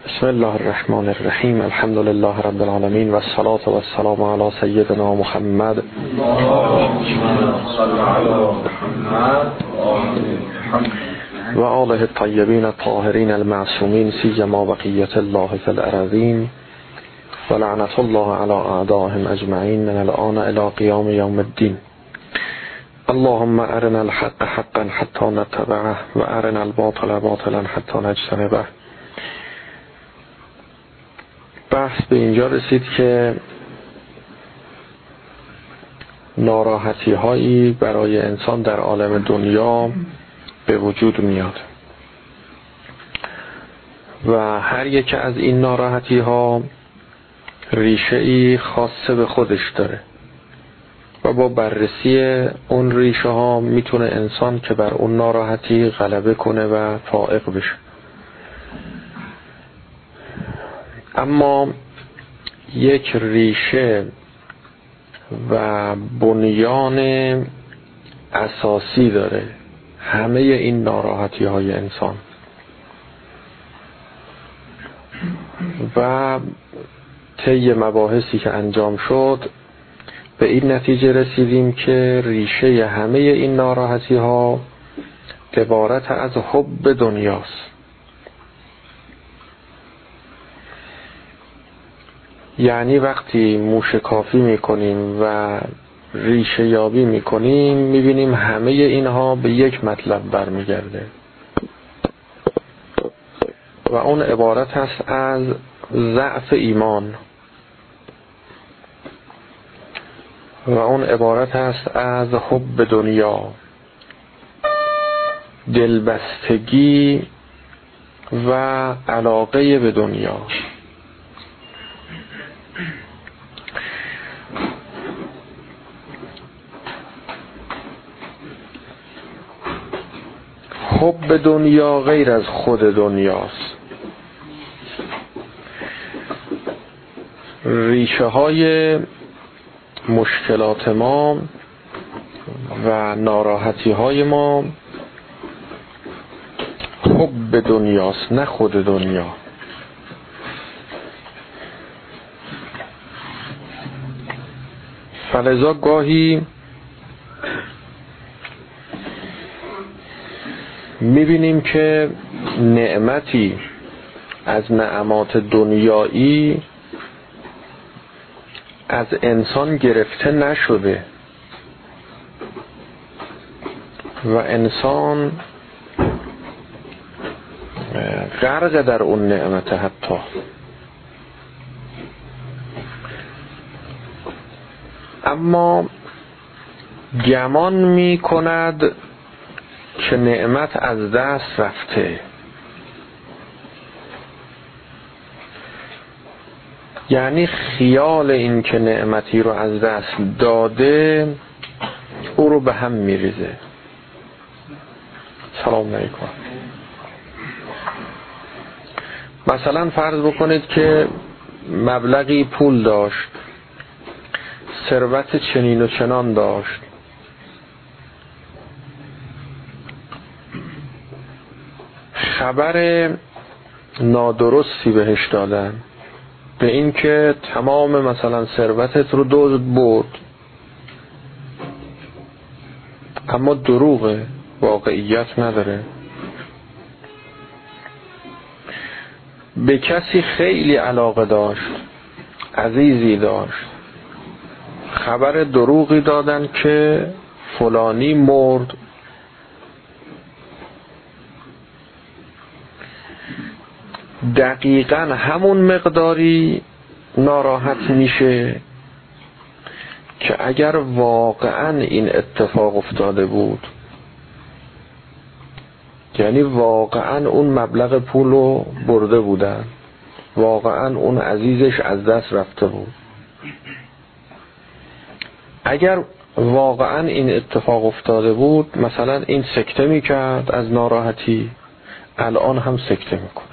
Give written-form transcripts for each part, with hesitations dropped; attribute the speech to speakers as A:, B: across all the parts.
A: بسم الله الرحمن الرحیم. الحمد لله رب العالمین و الصلاة و السلام علی سیدنا محمد و آله الطیبین الطاهرین المعصومین سیما بقیة الله فی الارضین و لعنة الله علی اعدائهم اجمعین من الآن الی قیام یوم الدین. اللهم ارنا الحق حقا حتی نتبعه و ارنا الباطل باطلا حتی نجتنبه. بحث به اینجا رسید که ناراحتی هایی برای انسان در عالم دنیا به وجود میاد و هر یک از این ناراحتی ها ریشه ای خاصه به خودش داره و با بررسی اون ریشه ها میتونه انسان که بر اون ناراحتی غلبه کنه و فائق بشه. اما یک ریشه و بنیان اساسی داره همه این ناراحتی های انسان و طی مباحثی که انجام شد به این نتیجه رسیدیم که ریشه همه این ناراحتی ها عبارت از حب دنیاست. یعنی وقتی موشکافی میکنیم و ریشه یابی میکنیم میبینیم همه اینها به یک مطلب برمیگرده و اون عبارت است از ضعف ایمان و اون عبارت است از حب دنیا، دلبستگی و علاقه به دنیا. حب دنیا غیر از خود دنیاست. ریشه های مشکلات ما و ناراحتی های ما حب دنیاست نه خود دنیا. فلذا گاهی میبینیم که نعمتی از نعمات دنیایی از انسان گرفته نشده و انسان غرق در اون نعمت حتی. اما گمان می کند که نعمت از دست رفته، یعنی خیال این که نعمتی رو از دست داده او رو به هم میریزه. سلام علیکم. مثلا فرض بکنید که مبلغی پول داشت، ثروت چنین و چنان داشت، خبر نادرستی بهش دادن به این که تمام مثلا ثروتت رو دزد برد، اما دروغه، واقعیت نداره. به کسی خیلی علاقه داشت، عزیزی داشت، خبر دروغی دادن که فلانی مرد، دقیقاً همون مقداری ناراحت میشه که اگر واقعاً این اتفاق افتاده بود، یعنی واقعاً اون مبلغ پول رو برده بودن، واقعاً اون عزیزش از دست رفته بود. اگر واقعاً این اتفاق افتاده بود، مثلا این سکته میکرد از ناراحتی، الان هم سکته میکنه،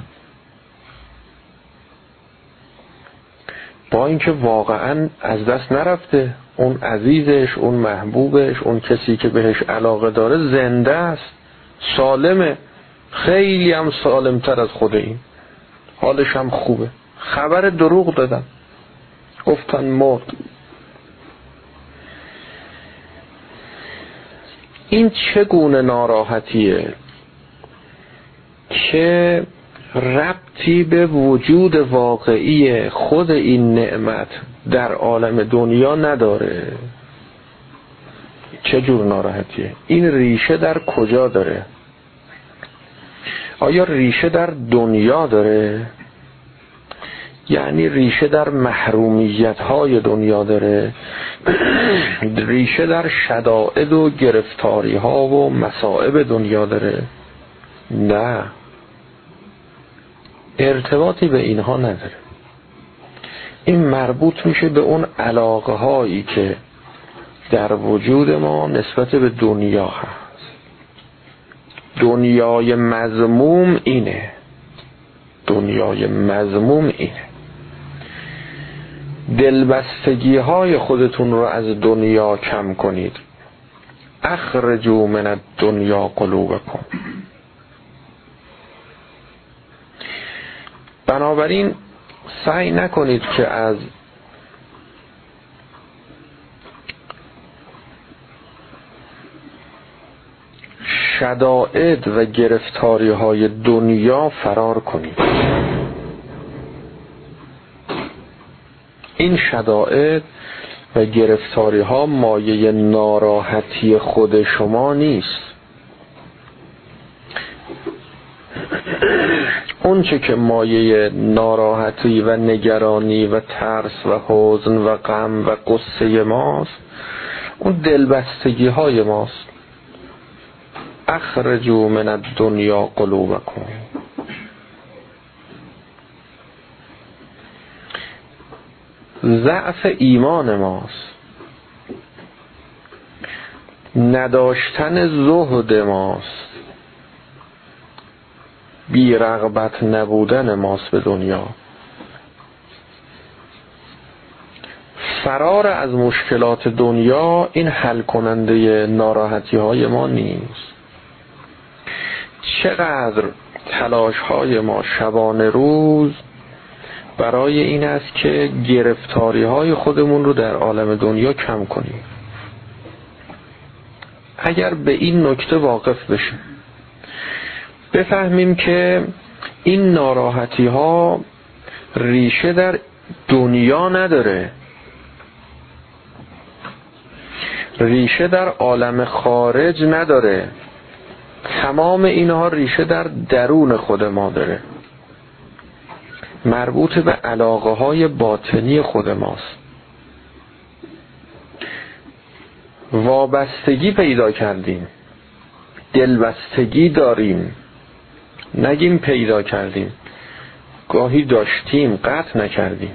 A: با اینکه واقعا از دست نرفته. اون عزیزش، اون محبوبش، اون کسی که بهش علاقه داره زنده است، سالمه، خیلی هم سالمتر از خود این. حالش هم خوبه، خبر دروغ دادن، گفتن مرد. این چگونه ناراحتیه که ربطی به وجود واقعی خود این نعمت در عالم دنیا نداره. چه جور ناراحتیه؟ این ریشه در کجا داره؟ آیا ریشه در دنیا داره؟ یعنی ریشه در محرومیت های دنیا داره؟ ریشه در شدائد و گرفتاری ها و مصائب دنیا داره؟ نه، ارتباطی به اینها نداره. این مربوط میشه به اون علاقه هایی که در وجود ما نسبت به دنیا هست. دنیای مذموم اینه، دنیای مذموم اینه. دلبستگی های خودتون رو از دنیا کم کنید. اخرجوا من الدنیا قلوبکم. بنابراین سعی نکنید که از شدائد و گرفتاری های دنیا فرار کنید. این شدائد و گرفتاری ها مایه ناراحتی خود شما نیست. اون چه که مایه ناراحتی و نگرانی و ترس و حزن و غم و قصه ماست، اون دلبستگی های ماست. اخرجوا من الدنیا قلوبکم. ضعف ایمان ماست، نداشتن زهد ماست، بی رغبت نبودن ماست به دنیا. فرار از مشکلات دنیا این حل کننده ناراحتی های ما نیست. چقدر تلاش های ما شبانه روز برای این است که گرفتاری های خودمون رو در عالم دنیا کم کنیم. اگر به این نکته واقف بشیم، بفهمیم که این ناراحتی ها ریشه در دنیا نداره، ریشه در عالم خارج نداره، تمام اینها ریشه در درون خود ما داره، مربوط به علاقه های باطنی خود ماست. وابستگی پیدا کردیم، دلبستگی داریم، نگیم پیدا کردیم، گاهی داشتیم قطع نکردیم.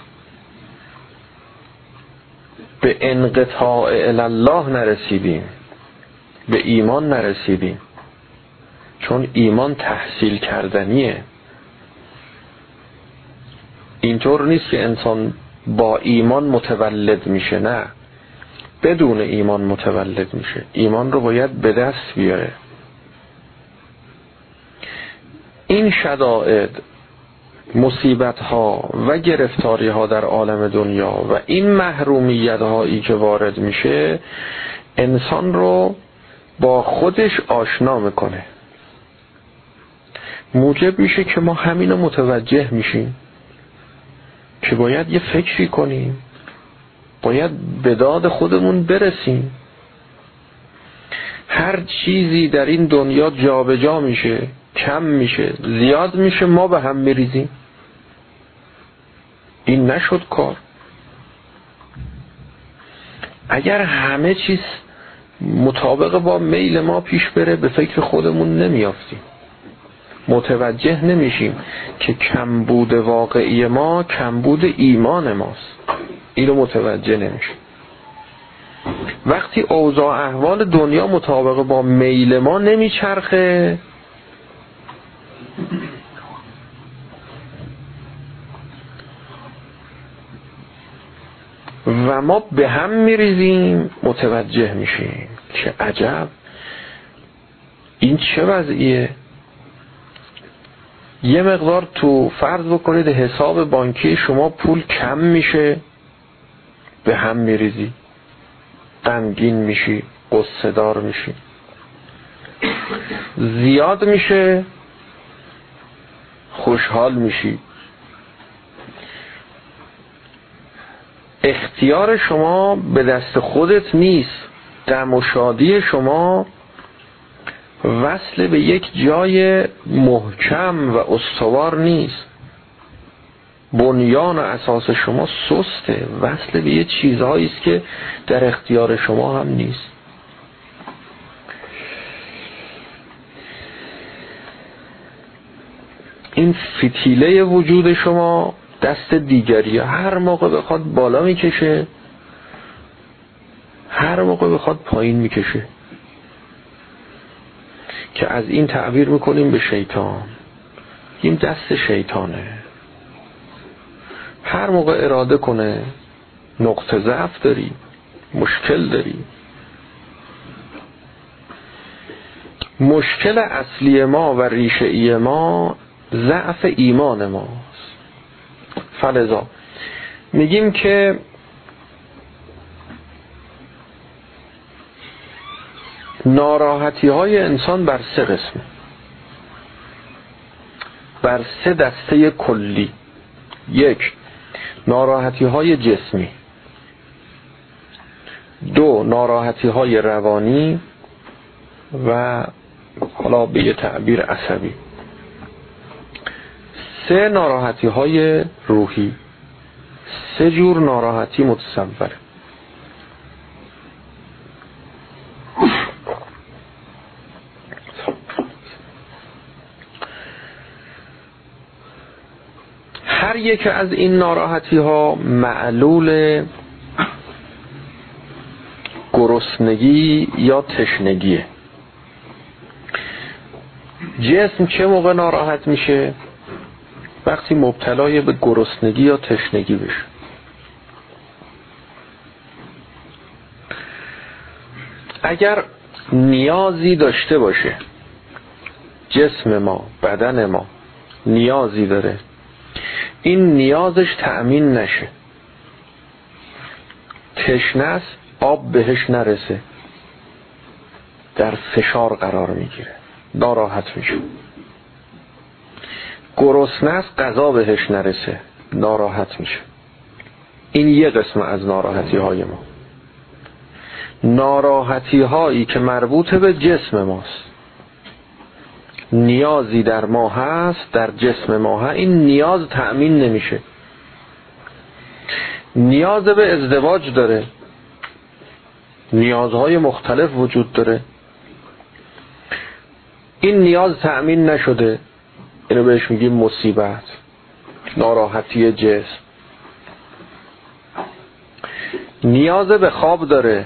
A: به انقطاع الله نرسیدیم، به ایمان نرسیدیم، چون ایمان تحصیل کردنیه. اینطور نیست که انسان با ایمان متولد میشه، نه، بدون ایمان متولد میشه. ایمان رو باید به دست بیاره. این شدائد، مصیبت ها و گرفتاری ها در عالم دنیا و این محرومیت هایی که وارد میشه انسان رو با خودش آشنا میکنه، موجب میشه که ما همینو متوجه میشیم که باید یه فکری کنیم، باید به داد خودمون برسیم. هر چیزی در این دنیا جابجا میشه، کم میشه، زیاد میشه، ما به هم میریزیم. این نشد کار. اگر همه چیز مطابق با میل ما پیش بره، به فکر خودمون نمیافتیم، متوجه نمیشیم که کمبود واقعی ما کمبود ایمان ماست. اینو متوجه نمیشیم. وقتی اوضاع احوال دنیا مطابق با میل ما نمیچرخه، و ما به هم میریزیم، متوجه میشیم که عجب، این چه وضعیه؟ یه مقدار تو فرض بکنید حساب بانکی شما پول کم میشه، به هم میریزی، غمگین میشی، غصه دار میشی. زیاد میشه، خوشحال میشی. اختیار شما به دست خودت نیست. غم و شادی شما وصل به یک جای محکم و استوار نیست. بنیان و اساس شما سسته، وصل به یه چیزهایی است که در اختیار شما هم نیست. این فتیله وجود شما دست دیگری هر موقع بخواد بالا میکشه، هر موقع بخواد پایین میکشه، که از این تعبیر میکنیم به شیطان. این دست شیطانه، هر موقع اراده کنه نقطه ضعف داری، مشکل داری. مشکل اصلی ما و ریشه‌ای ما ضعف ایمان ماست. فلذا میگیم که ناراحتی های انسان بر 3 قسمه، بر 3 دسته کلی. 1 ناراحتی های جسمی، 2 ناراحتی های روانی و حالا به یه تعبیر عصبی، 3 ناراحتی های روحی. 3 جور ناراحتی متصوره. هر یک از این ناراحتی ها معلول گرسنگی یا تشنگیه. جسم چه موقع ناراحت میشه؟ وقتی مبتلای به گرسنگی یا تشنگی بشه. اگر نیازی داشته باشه، جسم ما، بدن ما نیازی داره، این نیازش تأمین نشه، تشنه است، آب بهش نرسه، در فشار قرار میگیره، ناراحت میشه. گرسنه است، غذا بهش نرسه، ناراحت میشه. این یه قسم از ناراحتی های ما. ناراحتی هایی که مربوط به جسم ماست، نیازی در ما هست، در جسم ما هست، این نیاز تأمین نمیشه. نیاز به ازدواج داره، نیازهای مختلف وجود داره، این نیاز تأمین نشده، اینو بهش میگیم مصیبت، ناراحتی جسم. نیاز به خواب داره،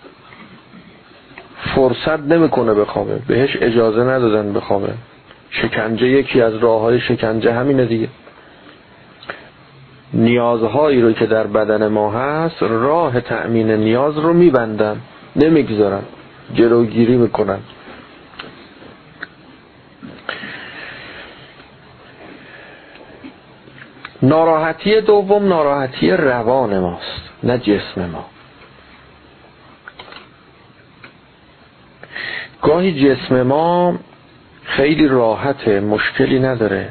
A: فرصت نمیکنه بخوابه، بهش اجازه ندادن بخوابه. شکنجه یکی از راههای شکنجه همینه دیگه. نیازهایی رو که در بدن ما هست، راه تأمین نیاز رو میبندن، نمیگذارن، جلوگیری میکنن. ناراحتی دوم ناراحتی روان ماست، نه جسم ما. گاهی جسم ما خیلی راحته، مشکلی نداره،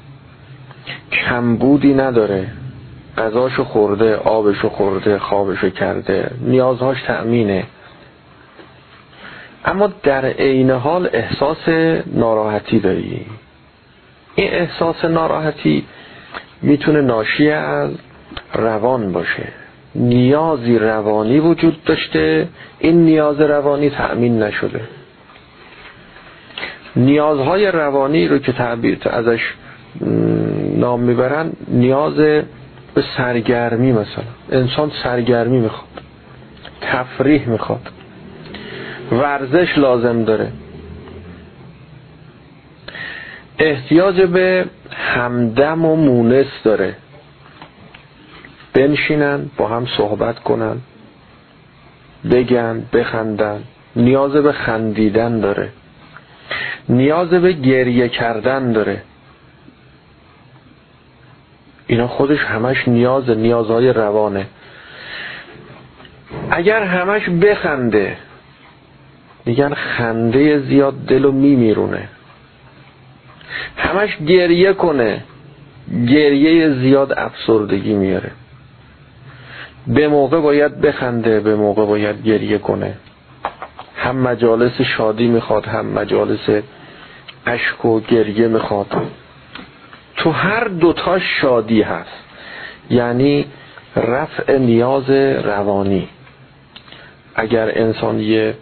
A: کمبودی نداره، غذاشو خورده، آبشو خورده، خوابشو کرده، نیازهاش تأمینه، اما در عین حال احساس ناراحتی داری. این احساس ناراحتی میتونه ناشی از روان باشه. نیازی روانی وجود داشته، این نیاز روانی تأمین نشده. نیازهای روانی رو که تعبیر ازش نام میبرن، نیاز به سرگرمی، مثلا انسان سرگرمی میخواد، تفریح میخواد، ورزش لازم داره، احتیاج به همدم و مونس داره، بنشینن با هم صحبت کنن، بگن، بخندن، نیاز به خندیدن داره، نیاز به گریه کردن داره. اینا خودش همش نیازهای روانه. اگر همش بخنده، میگن خنده زیاد دلو میمیرونه. همش گریه کنه، گریه زیاد افسردگی میاره. به موقع باید بخنده، به موقع باید گریه کنه. هم مجالس شادی میخواد، هم مجالس اشک و گریه میخواد. تو هر دوتا شادی هست، یعنی رفع نیاز روانی. اگر انسان یه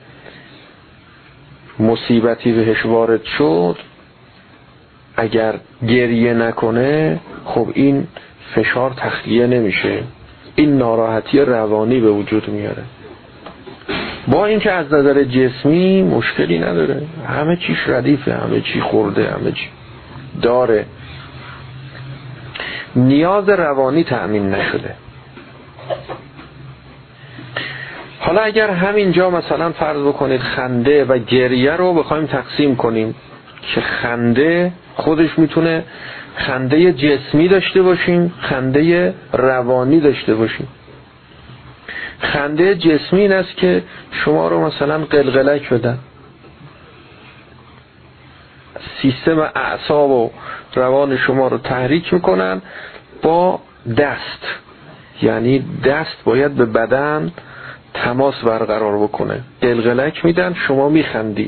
A: مصیبتی بهش وارد شد، اگر گریه نکنه، خب این فشار تخلیه نمیشه، این ناراحتی روانی به وجود میاره. با اینکه از نظر جسمی مشکلی نداره، همه چیش ردیفه، همه چی خورده، همه چی داره، نیاز روانی تأمین نشده. حالا اگر همینجا مثلا فرض بکنید خنده و گریه رو بخوایم تقسیم کنیم، که خنده خودش میتونه خنده جسمی داشته باشیم، خنده روانی داشته باشیم. خنده جسمی این است که شما رو مثلا قلقلک بدن، سیستم اعصاب و روان شما رو تحریک میکنن با دست، یعنی دست باید به بدن تماس برقرار بکنه، قلقلک میدن، شما میخندی.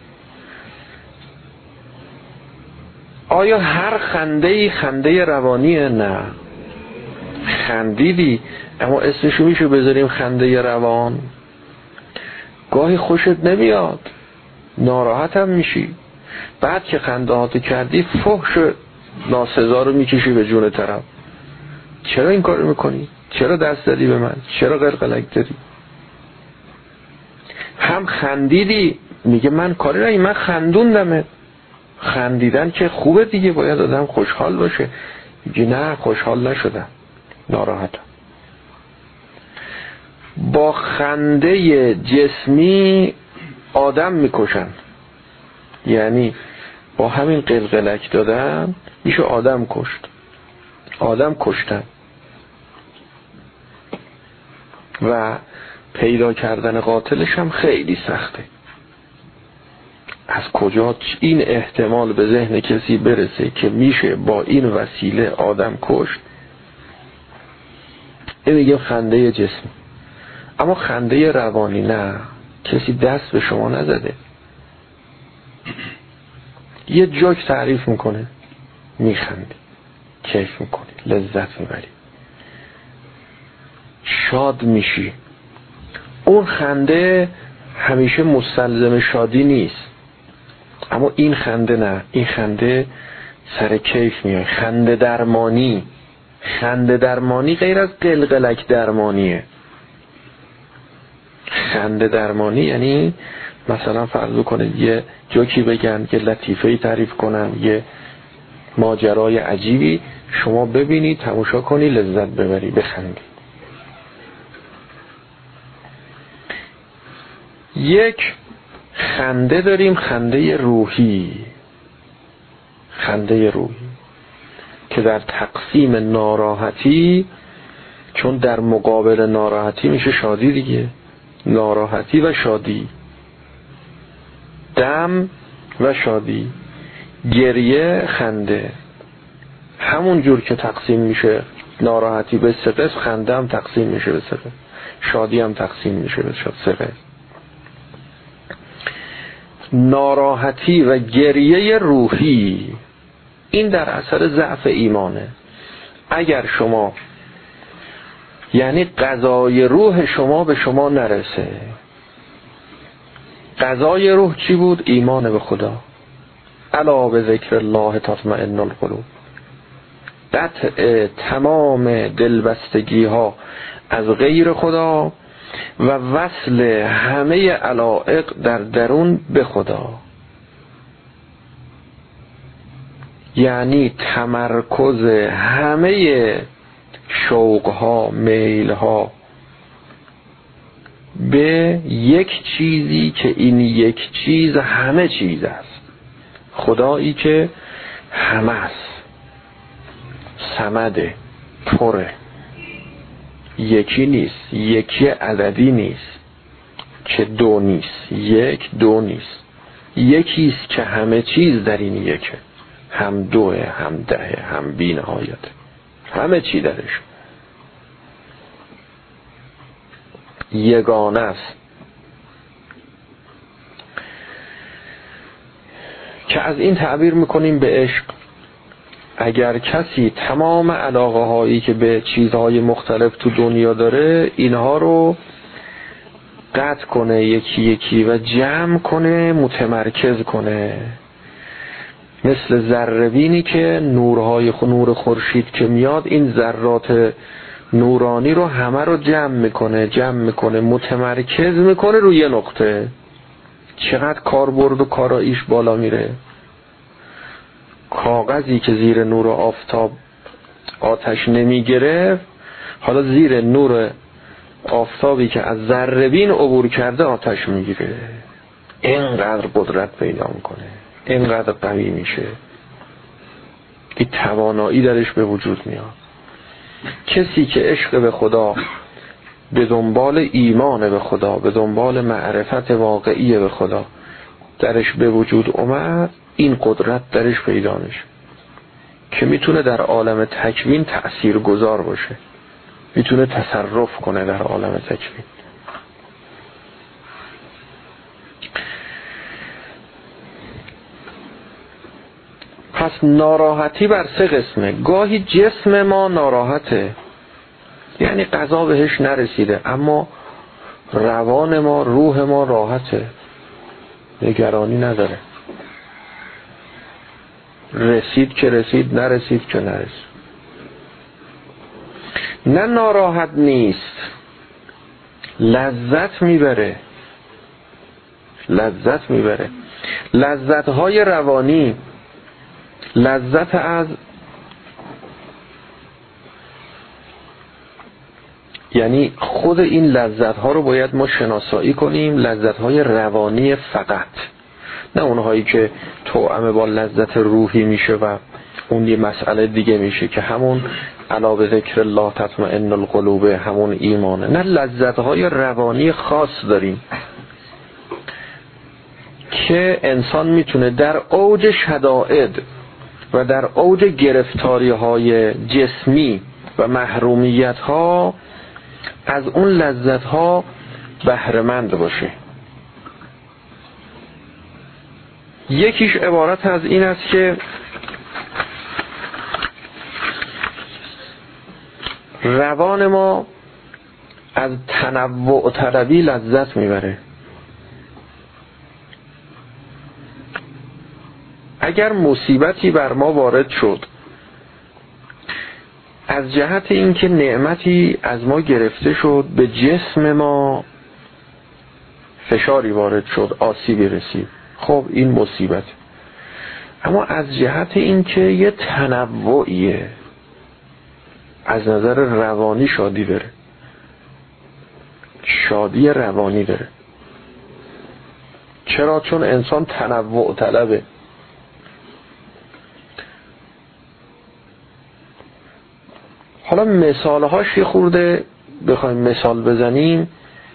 A: آیا هر خنده خنده روانیه؟ نه، خندیدی، اما اسمشو میشه بذاریم خنده روان؟ گاهی خوشت نمیاد، ناراحت هم میشی، بعد که خنده هاتو کردی فحش ناسزا رو میکشی به جون طرف. چرا این کار میکنی؟ چرا دست دادی به من؟ چرا قلقلک دادی؟ هم خندیدی، میگه من کاری نمی، من خندوندمه. خندیدن که خوبه دیگه، باید آدم خوشحال باشه. میگه نه، خوشحال نشدم، ناراحتم. با خنده جسمی آدم میکشن، یعنی با همین قلقلک دادن میشه آدم کشت، آدم کشتن. و پیدا کردن قاتلش هم خیلی سخته. از کجا این احتمال به ذهن کسی برسه که میشه با این وسیله آدم کشت؟ این میگه خنده جسمی. اما خنده روانی نه، کسی دست به شما نزده، یه جوک تعریف میکنه، میخندی، کیف میکنی، لذت میبری، شاد میشی. اون خنده همیشه مستلزم شادی نیست، اما این خنده نه، این خنده سر کیف میاد. خنده درمانی، خنده درمانی غیر از قلقلک درمانیه. خنده درمانی یعنی مثلا فرض کنید یه جوکی بگن، یه لطیفه‌ای تعریف کنن، یه ماجرای عجیبی، شما ببینی، تماشا کنی، لذت ببری، بخندی. یک خنده داریم، خنده روحی. خنده روحی که در تقسیم ناراحتی، چون در مقابل ناراحتی میشه شادی دیگه، ناراحتی و شادی، دم و شادی، گریه، خنده، همون جور که تقسیم میشه ناراحتی به سه قسم، خنده هم تقسیم میشه به سه قسم، شادی هم تقسیم میشه به سه قسم. ناراحتی و گریه روحی این در اثر ضعف ایمانه. اگر شما، یعنی قضای روح شما به شما نرسه. قضای روح چی بود؟ ایمان به خدا. الا به ذکر الله تطمئن القلوب. قطع تمام دلبستگی ها از غیر خدا و وصل همه علایق در درون به خدا، یعنی تمرکز همه شوق ها، میل ها به یک چیزی که این یک چیز همه چیز است، خدایی که همه است. صمده، پره، یکی نیست، یکی عددی نیست که دو نیست، یک دو نیست، یکیست که همه چیز در این یکه، هم دوه، هم دهه، هم بی نهایته، همه چی درش یگانه است. که از این تعبیر میکنیم به عشق. اگر کسی تمام علاقه هایی که به چیزهای مختلف تو دنیا داره اینها رو قطع کنه یکی یکی و جمع کنه، متمرکز کنه، مثل ذره‌بینی که نور خورشید که میاد این ذرات نورانی رو همه رو جمع میکنه متمرکز میکنه روی یه نقطه، چقدر کاربرد و کاراییش بالا میره. کاغذی که زیر نور آفتاب آتش نمیگرفت، حالا زیر نور آفتابی که از ذره‌بین عبور کرده آتش میگیره. اینقدر قدرت پیدا میکنه، اینقدر قوی میشه، این توانایی درش به وجود میاد. کسی که عشق به خدا، به دنبال ایمان به خدا، به دنبال معرفت واقعی به خدا درش به وجود اومد، این قدرت درش پیدا میشه که میتونه در عالم تکوین تأثیر گذار باشه، میتونه تصرف کنه در عالم تکوین. پس ناراحتی بر سه قسمه. گاهی جسم ما ناراحته، یعنی قضا بهش نرسیده، اما روان ما، روح ما راحته، نگرانی نداره. رسید که رسید، نرسید که نرسید. نه ناراحت نیست، لذت میبره. لذت های روانی، لذت از، یعنی خود این لذت ها رو باید ما شناسایی کنیم، لذت های روانی فقط، نه اونهایی که توأم با لذت روحی میشه و اون یه مسئله دیگه میشه که همون الا به ذکر الله تطمئن القلوب، همون ایمانه. نه، لذت های روانی خاص داریم که انسان میتونه در اوج شدائد و در اوج گرفتاری های جسمی و محرومیت ها از اون لذت ها بهره‌مند باشه. یکیش عبارت از این است که روان ما از تنوع طلبی لذت میبره. اگر مصیبتی بر ما وارد شد از جهت اینکه نعمتی از ما گرفته شد، به جسم ما فشاری وارد شد، آسیبی رسید، خب این مصیبت. اما از جهت اینکه یه تنوعیه، از نظر روانی شادی داره، شادی روانی داره. چرا؟ چون انسان تنوع طلبه. حالا مثالهاش یه خورده بخوایم مثال بزنیم،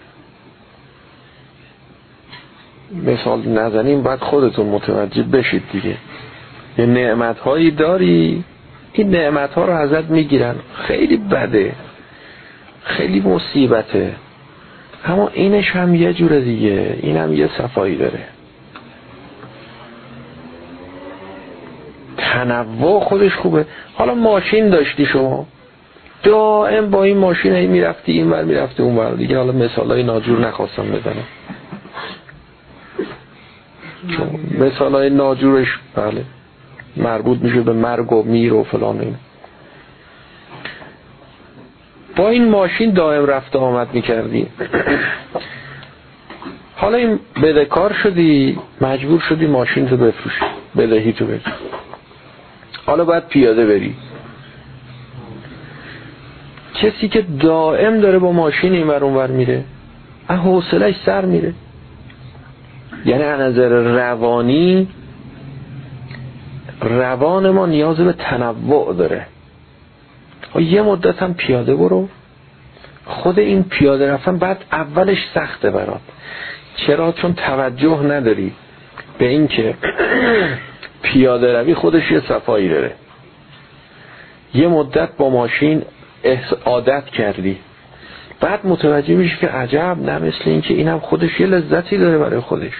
A: مثال نزنیم بعد خودتون متوجه بشید دیگه. یه نعمتهایی داری، این نعمتها رو ازت میگیرن، خیلی بده، خیلی مصیبته، اما اینش هم یه جور دیگه، این هم یه صفایی داره. تنوع خودش خوبه. حالا ماشین داشتی شما، دائم با این ماشین هی میرفتی این ور میرفتی اون ور دیگه. حالا مثالای ناجور نخواستم بزنم، چون مثالای ناجورش بله مربوط میشه به مرگ و میر و فلان. این با این ماشین دائم رفت آمد میکردی، حالا این بدهکار شدی، مجبور شدی ماشین تو بفروشی، بدهی تو بدی، حالا باید پیاده بری. کسی که دائم داره با ماشین این ور اون ور میره، حوصله‌اش سر میره. یعنی از نظر روانی، روان ما نیاز به تنوع داره. یه مدت هم پیاده برو. خود این پیاده رفتن بعد اولش سخته برات. چرا؟ چون توجه نداری به این که پیاده روی خودش یه صفایی داره. یه مدت با ماشین عادت کردی، بعد متوجه میشی که عجب، نه مثل این که اینم خودش یه لذتی داره برای خودش.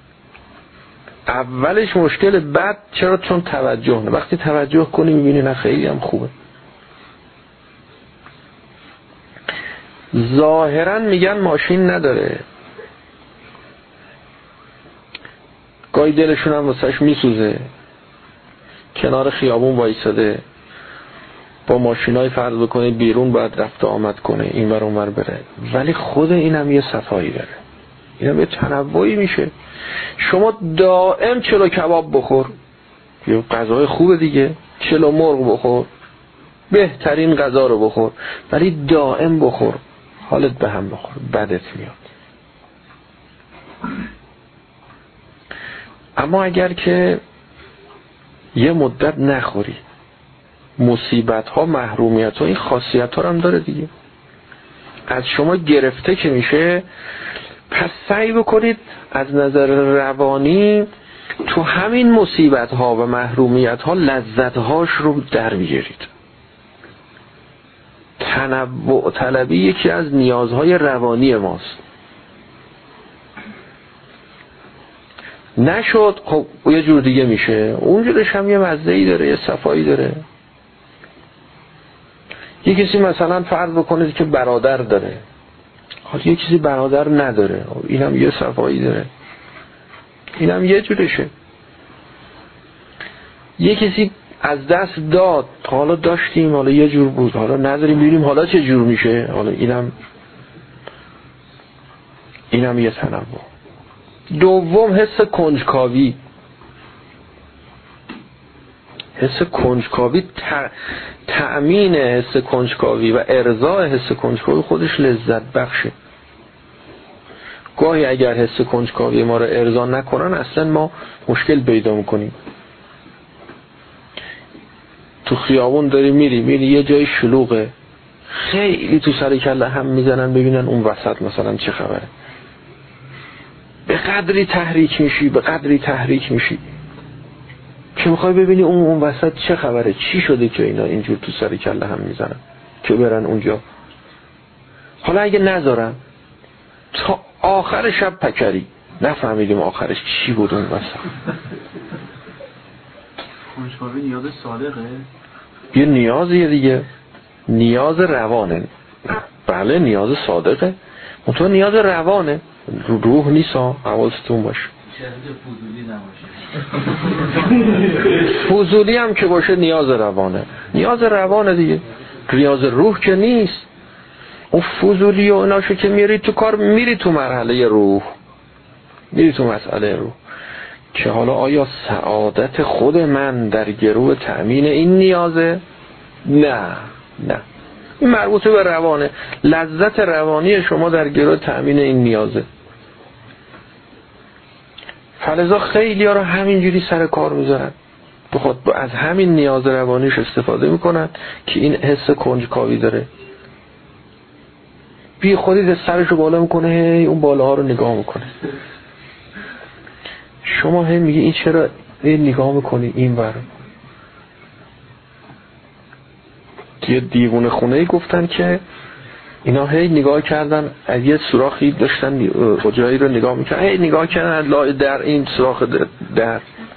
A: اولش مشکل، بعد چرا؟ چون توجه نه. وقتی توجه کنی میبینی نه خیلی هم خوبه. ظاهرا میگن ماشین نداره، گاهی دلشون هم واسهش میسوزه، کنار خیابون وایساده با ماشینای فرض بکنه بیرون باید رفت آمد کنه، این ور اون ور بره، ولی خود اینم یه صفایی داره، اینم یه تنوعی میشه. شما دائم چلو کباب بخور، یه غذای خوبه دیگه، چلو مرغ بخور، بهترین غذا رو بخور، ولی دائم بخور، حالت به هم بخور، بدت میاد. اما اگر که یه مدت نخوری، مصیبت ها، محرومیت ها، این خاصیت ها هم داره دیگه، از شما گرفته که میشه. پس سعی بکنید از نظر روانی تو همین مصیبت ها و محرومیت ها لذت هاش رو در بیارید. تنوع طلبی یکی از نیازهای روانی ماست. نشد خب یه جور دیگه میشه، اونجورش هم یه مزه‌ای داره، یه صفایی داره. یه کسی مثلا فرض بکنید که برادر داره، حالا یه کسی برادر نداره، اینم یه صفایی داره، اینم یه جورشه. یه کسی از دست داد، حالا داشتیم حالا یه جور بود، حالا نداریم ببینیم حالا چه جور میشه، حالا اینم یه تنوع. دوم حس کنجکاوی. حس کنجکاوی، تأمین حس کنجکاوی و ارضاء حس کنجکاوی خودش لذت بخشه. گاهی اگر حس کنجکاوی ما رو ارضا نکنن اصلا ما مشکل پیدا میکنیم. تو خیابون داری میری یه جای شلوغه، خیلی تو سر کله هم میزنن ببینن اون وسط مثلا چه خبره. به قدری تحریک میشی که میخوای ببینی اون وسط چه خبره، چی شده که اینا اینجور تو سر کله هم میزنن که برن اونجا. حالا اگه نذارن تا آخر شب پکری، نفهمیدیم آخرش چی بود اون وسط.
B: کنجکاوی نیاز صادقه؟
A: یه نیازیه دیگه، نیاز روانه. بله نیاز صادقه، منطقه نیاز روانه، روح نیست. حواستون باشه فضولی هم که باشه نیاز روانه دیگه، نیاز روح که نیست. اون فضولی و ایناشو که میری تو کار، میری تو مرحله روح، میری تو مسئله روح که حالا آیا سعادت خود من در گروه تأمین این نیازه؟ نه این مربوطه به روانه. لذت روانی شما در گروه تأمین این نیازه. فلذا خیلی ها رو همینجوری سر کار میذارن، بخواد از همین نیاز روانیش استفاده میکنن که این حس کنجکاوی داره. بی خودی سرشو بالا میکنه، اون بالاها رو نگاه میکنه. شما هم میگه این چرا نگاه میکنی این ور. یه دیوونه خونه‌ای گفتن که اینا هی نگاه کردن از یه سوراخی داشتن جایی رو نگاه میکردن، هی نگاه کردن لای در این سوراخ در.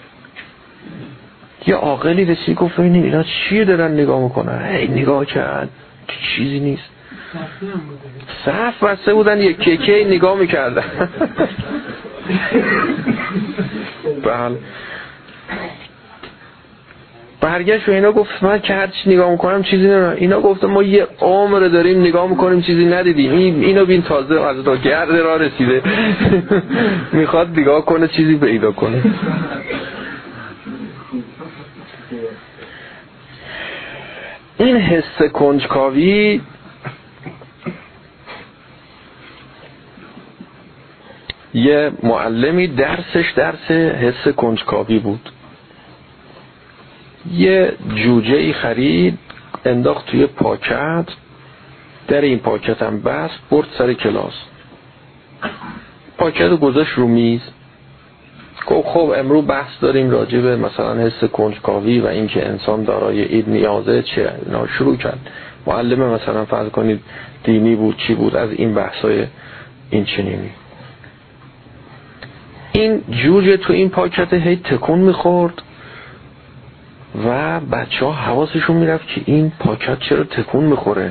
A: یه عاقلی رسید گفت ببینید اینا چی دارن نگاه میکنن، هی نگاه کرد چیزی نیست. صف بسته بودن یکی نگاه میکردن. بله برگشت و اینا گفت من که هر چی نگاه میکنم چیزی نمیدونم. اینا گفتن ما یه عمر داریم نگاه میکنیم چیزی ندیدیم، اینو بین تازه از راه گرد راه رسیده میخواد نگاه کنه چیزی پیدا کنه. این حس کنجکاوی یه معلمی درس حس کنجکاوی بود. یه جوجه ای خرید، انداخت توی پاکت، در این پاکت هم بست، برد سر کلاس، پاکت رو گذاشت رو میز. خب امروز بحث داریم راجع به مثلا حس کنجکاوی و اینکه انسان دارای این نیازه چه. اینا شروع کرد. معلم مثلا فرض کنید دینی بود چی بود، از این بحثای این چنینی. این جوجه تو این پاکت هی تکون میخورد و بچه ها حواسشون میرفت که این پاکت چرا تکون میخوره.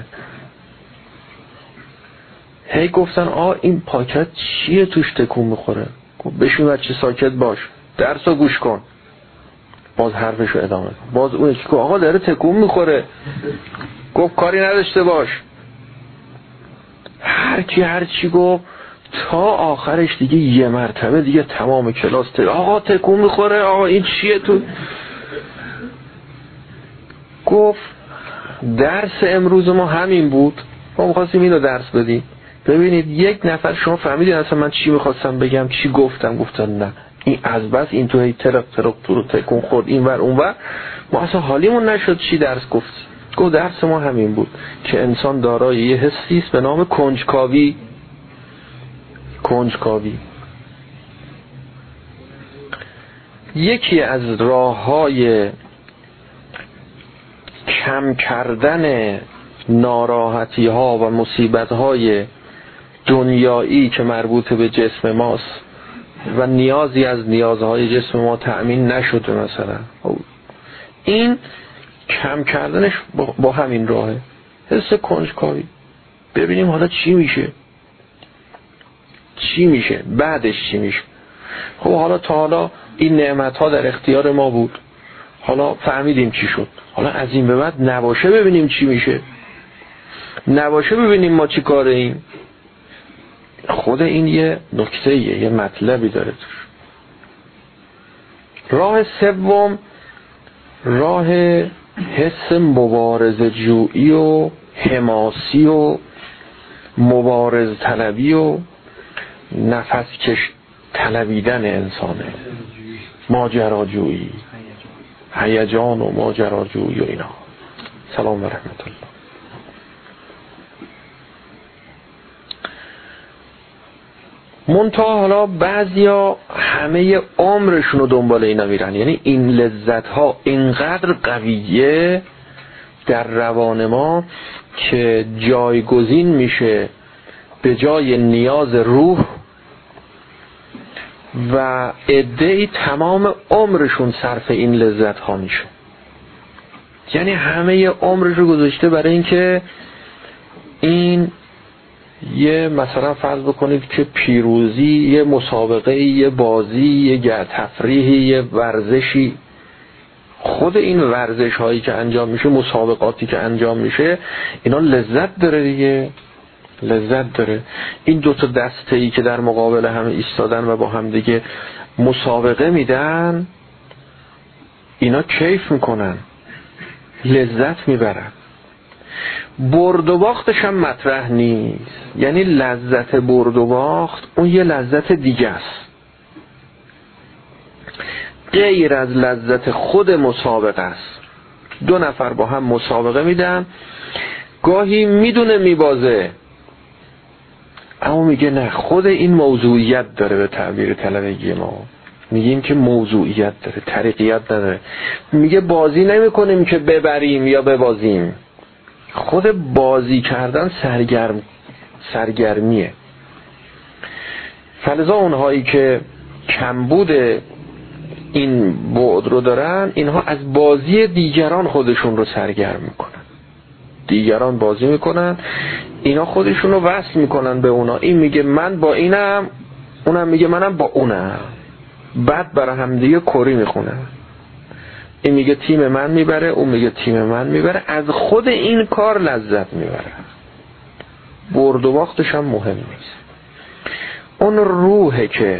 A: هی گفتن این پاکت چیه توش تکون میخوره. بشین بچه ساکت باش، درسو گوش کن. باز حرفشو ادامه کن. باز اون یکی که آقا داره تکون میخوره. گفت کاری نداشته باش. هر چی گفت تا آخرش دیگه یه مرتبه دیگه تمام کلاس آقا تکون میخوره، آقا این چیه تو. گفت درس امروز ما همین بود، ما می‌خواستیم اینو درس بدیم. ببینید یک نفر شما فهمیدین اصلا من چی می‌خواستم بگم، چی گفتم؟ گفتن نه این از بس این توی ترق تو رو تکون خورد این ور اون ور، ما اصلا حالیمون نشد چی درس گفت. گفت درس ما همین بود که انسان دارای یه حسی است به نام کنجکاوی. یکی از راه‌های کم کردن ناراحتی ها و مصیبت های دنیایی که مربوط به جسم ماست و نیازی از نیازهای جسم ما تأمین نشده، مثلا این کم کردنش با همین راهه، حس کنجکاوی. ببینیم حالا چی میشه بعدش چی میشه. خب حالا تا حالا این نعمت ها در اختیار ما بود، حالا فهمیدیم چی شد، حالا از این به بعد نباشه ببینیم چی میشه، نباشه ببینیم ما چی کاره ایم. خود این یه نکته یه مطلبی داره توش. راه سوم راه حس مبارزه جویی و حماسی و مبارز طلبی و نفس کش طلبیدن انسانه، ماجراجویی، هیجان و ماجراجویی و اینا. سلام و رحمت الله. منتها حالا بعضیا همه عمرشون رو دنبال اینا میرن، یعنی این لذت ها اینقدر قویه در روان ما که جایگزین میشه به جای نیاز روح و عده‌ای تمام عمرشون صرف این لذت ها میشه. یعنی همه عمرش رو گذاشته برای اینکه این یه مثلا فرض بکنید که پیروزی، یه مسابقه، یه بازی، یه تفریحی، یه ورزشی، خود این ورزش هایی که انجام میشه، مسابقاتی که انجام میشه، اینا لذت داره دیگه، لذت داره. این دوتا دسته ای که در مقابل هم ایستادن و با هم دیگه مسابقه میدن، اینا کیف میکنن، لذت میبرن. برد و باختش هم مطرح نیست، یعنی لذت برد و باخت اون یه لذت دیگه است، غیر از لذت خود مسابقه است. دو نفر با هم مسابقه میدن، گاهی میدونه میبازه اما میگه نه، خود این موضوعیت داره. به تعبیر طلبگی ما میگیم که موضوعیت داره، طریقیت نداره. میگه بازی نمی کنیم که ببریم یا ببازیم، خود بازی کردن سرگرمیه. فلذا اونهایی که کمبود این بعد رو دارن، اینها از بازی دیگران خودشون رو سرگرم میکنن. دیگران بازی میکنن، اینا خودشون رو وصل میکنن به اونا. این میگه من با اینم، اونم میگه منم با اونم، بعد برای هم دیگه کری میخونن. این میگه تیم من میبره، اون میگه تیم من میبره. از خود این کار لذت میبره، برد و باختش هم مهم نیست. اون روحه که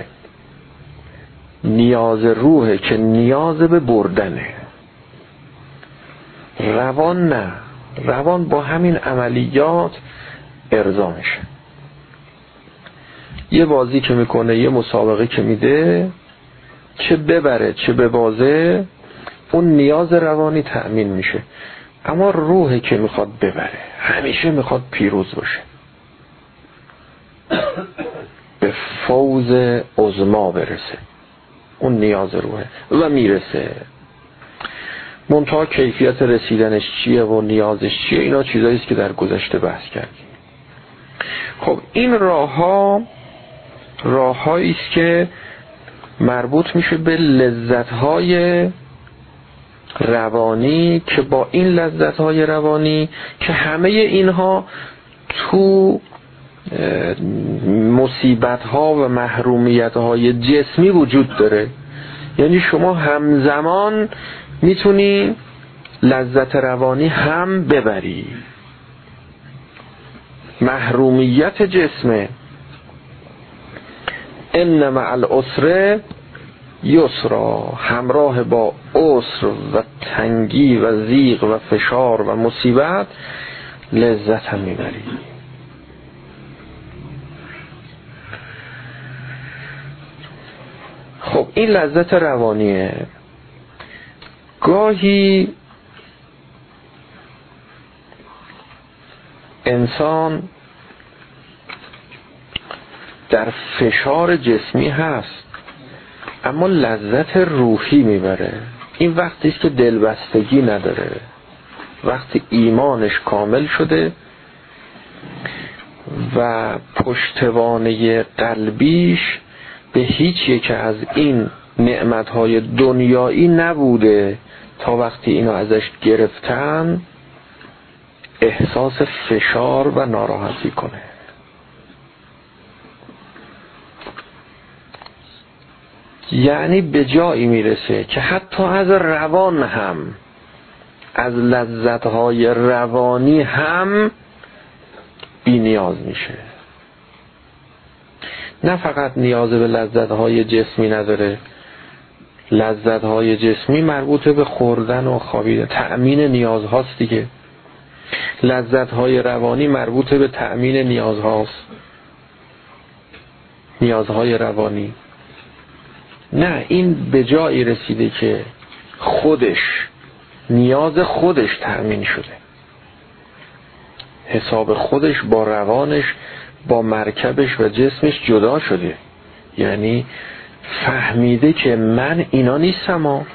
A: نیاز به بردنه. روان نه، روان با همین عملیات ارضا میشه. یه بازی که میکنه، یه مسابقه که میده، چه ببره چه ببازه، اون نیاز روانی تأمین میشه. اما روحه که میخواد ببره، همیشه میخواد پیروز باشه، به فوز عظما برسه. اون نیاز روحه و میرسه. منتها کیفیت رسیدنش چیه و نیازش چیه، اینا چیزایی است که در گذشته بحث کردیم. خب این راههایی است که مربوط میشه به لذت‌های روانی، که با این لذت‌های روانی که همه اینها تو مصیبت‌ها و محرومیت‌های جسمی وجود داره. یعنی شما همزمان میتونی لذت روانی هم ببری، محرومیت جسمه. ان مع العسر یسرا، همراه با عسر و تنگی و ضیق و فشار و مصیبت لذت هم میبری. خب این لذت روانیه. گاهی انسان در فشار جسمی هست اما لذت روحی میبره. این وقتی است که دلبستگی نداره، وقتی ایمانش کامل شده و پشتوانه قلبیش به هیچ یک از این نعمتهای دنیایی نبوده تا وقتی اینو ازش گرفتن احساس فشار و ناراحتی کنه. یعنی به جایی میرسه که حتی از روان هم، از لذتهای روانی هم بی نیاز میشه. نه فقط نیاز به لذتهای جسمی نداره، لذتهای جسمی مربوط به خوردن و خوابیدن، تأمین نیازهاست دیگه. لذتهای روانی مربوط به تأمین نیازهاست، نیازهای روانی. نه، این به جایی رسیده که نیاز خودش تأمین شده، حساب خودش با روانش، با مرکبش و جسمش جدا شده. یعنی فهمیده که من اینا نیستم،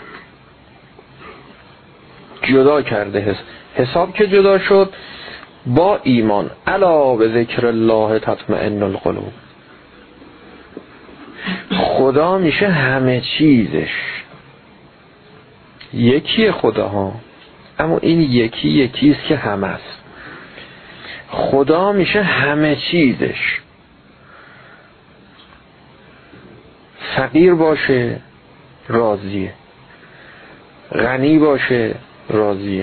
A: جدا کرده. حساب که جدا شد با ایمان، الا به ذکر الله تطمئن القلوب. خدا میشه همه چیزش. یکی خداها، اما این یکیست که همه است. خدا میشه همه چیزش. فقیر باشه راضیه، غنی باشه راضیه،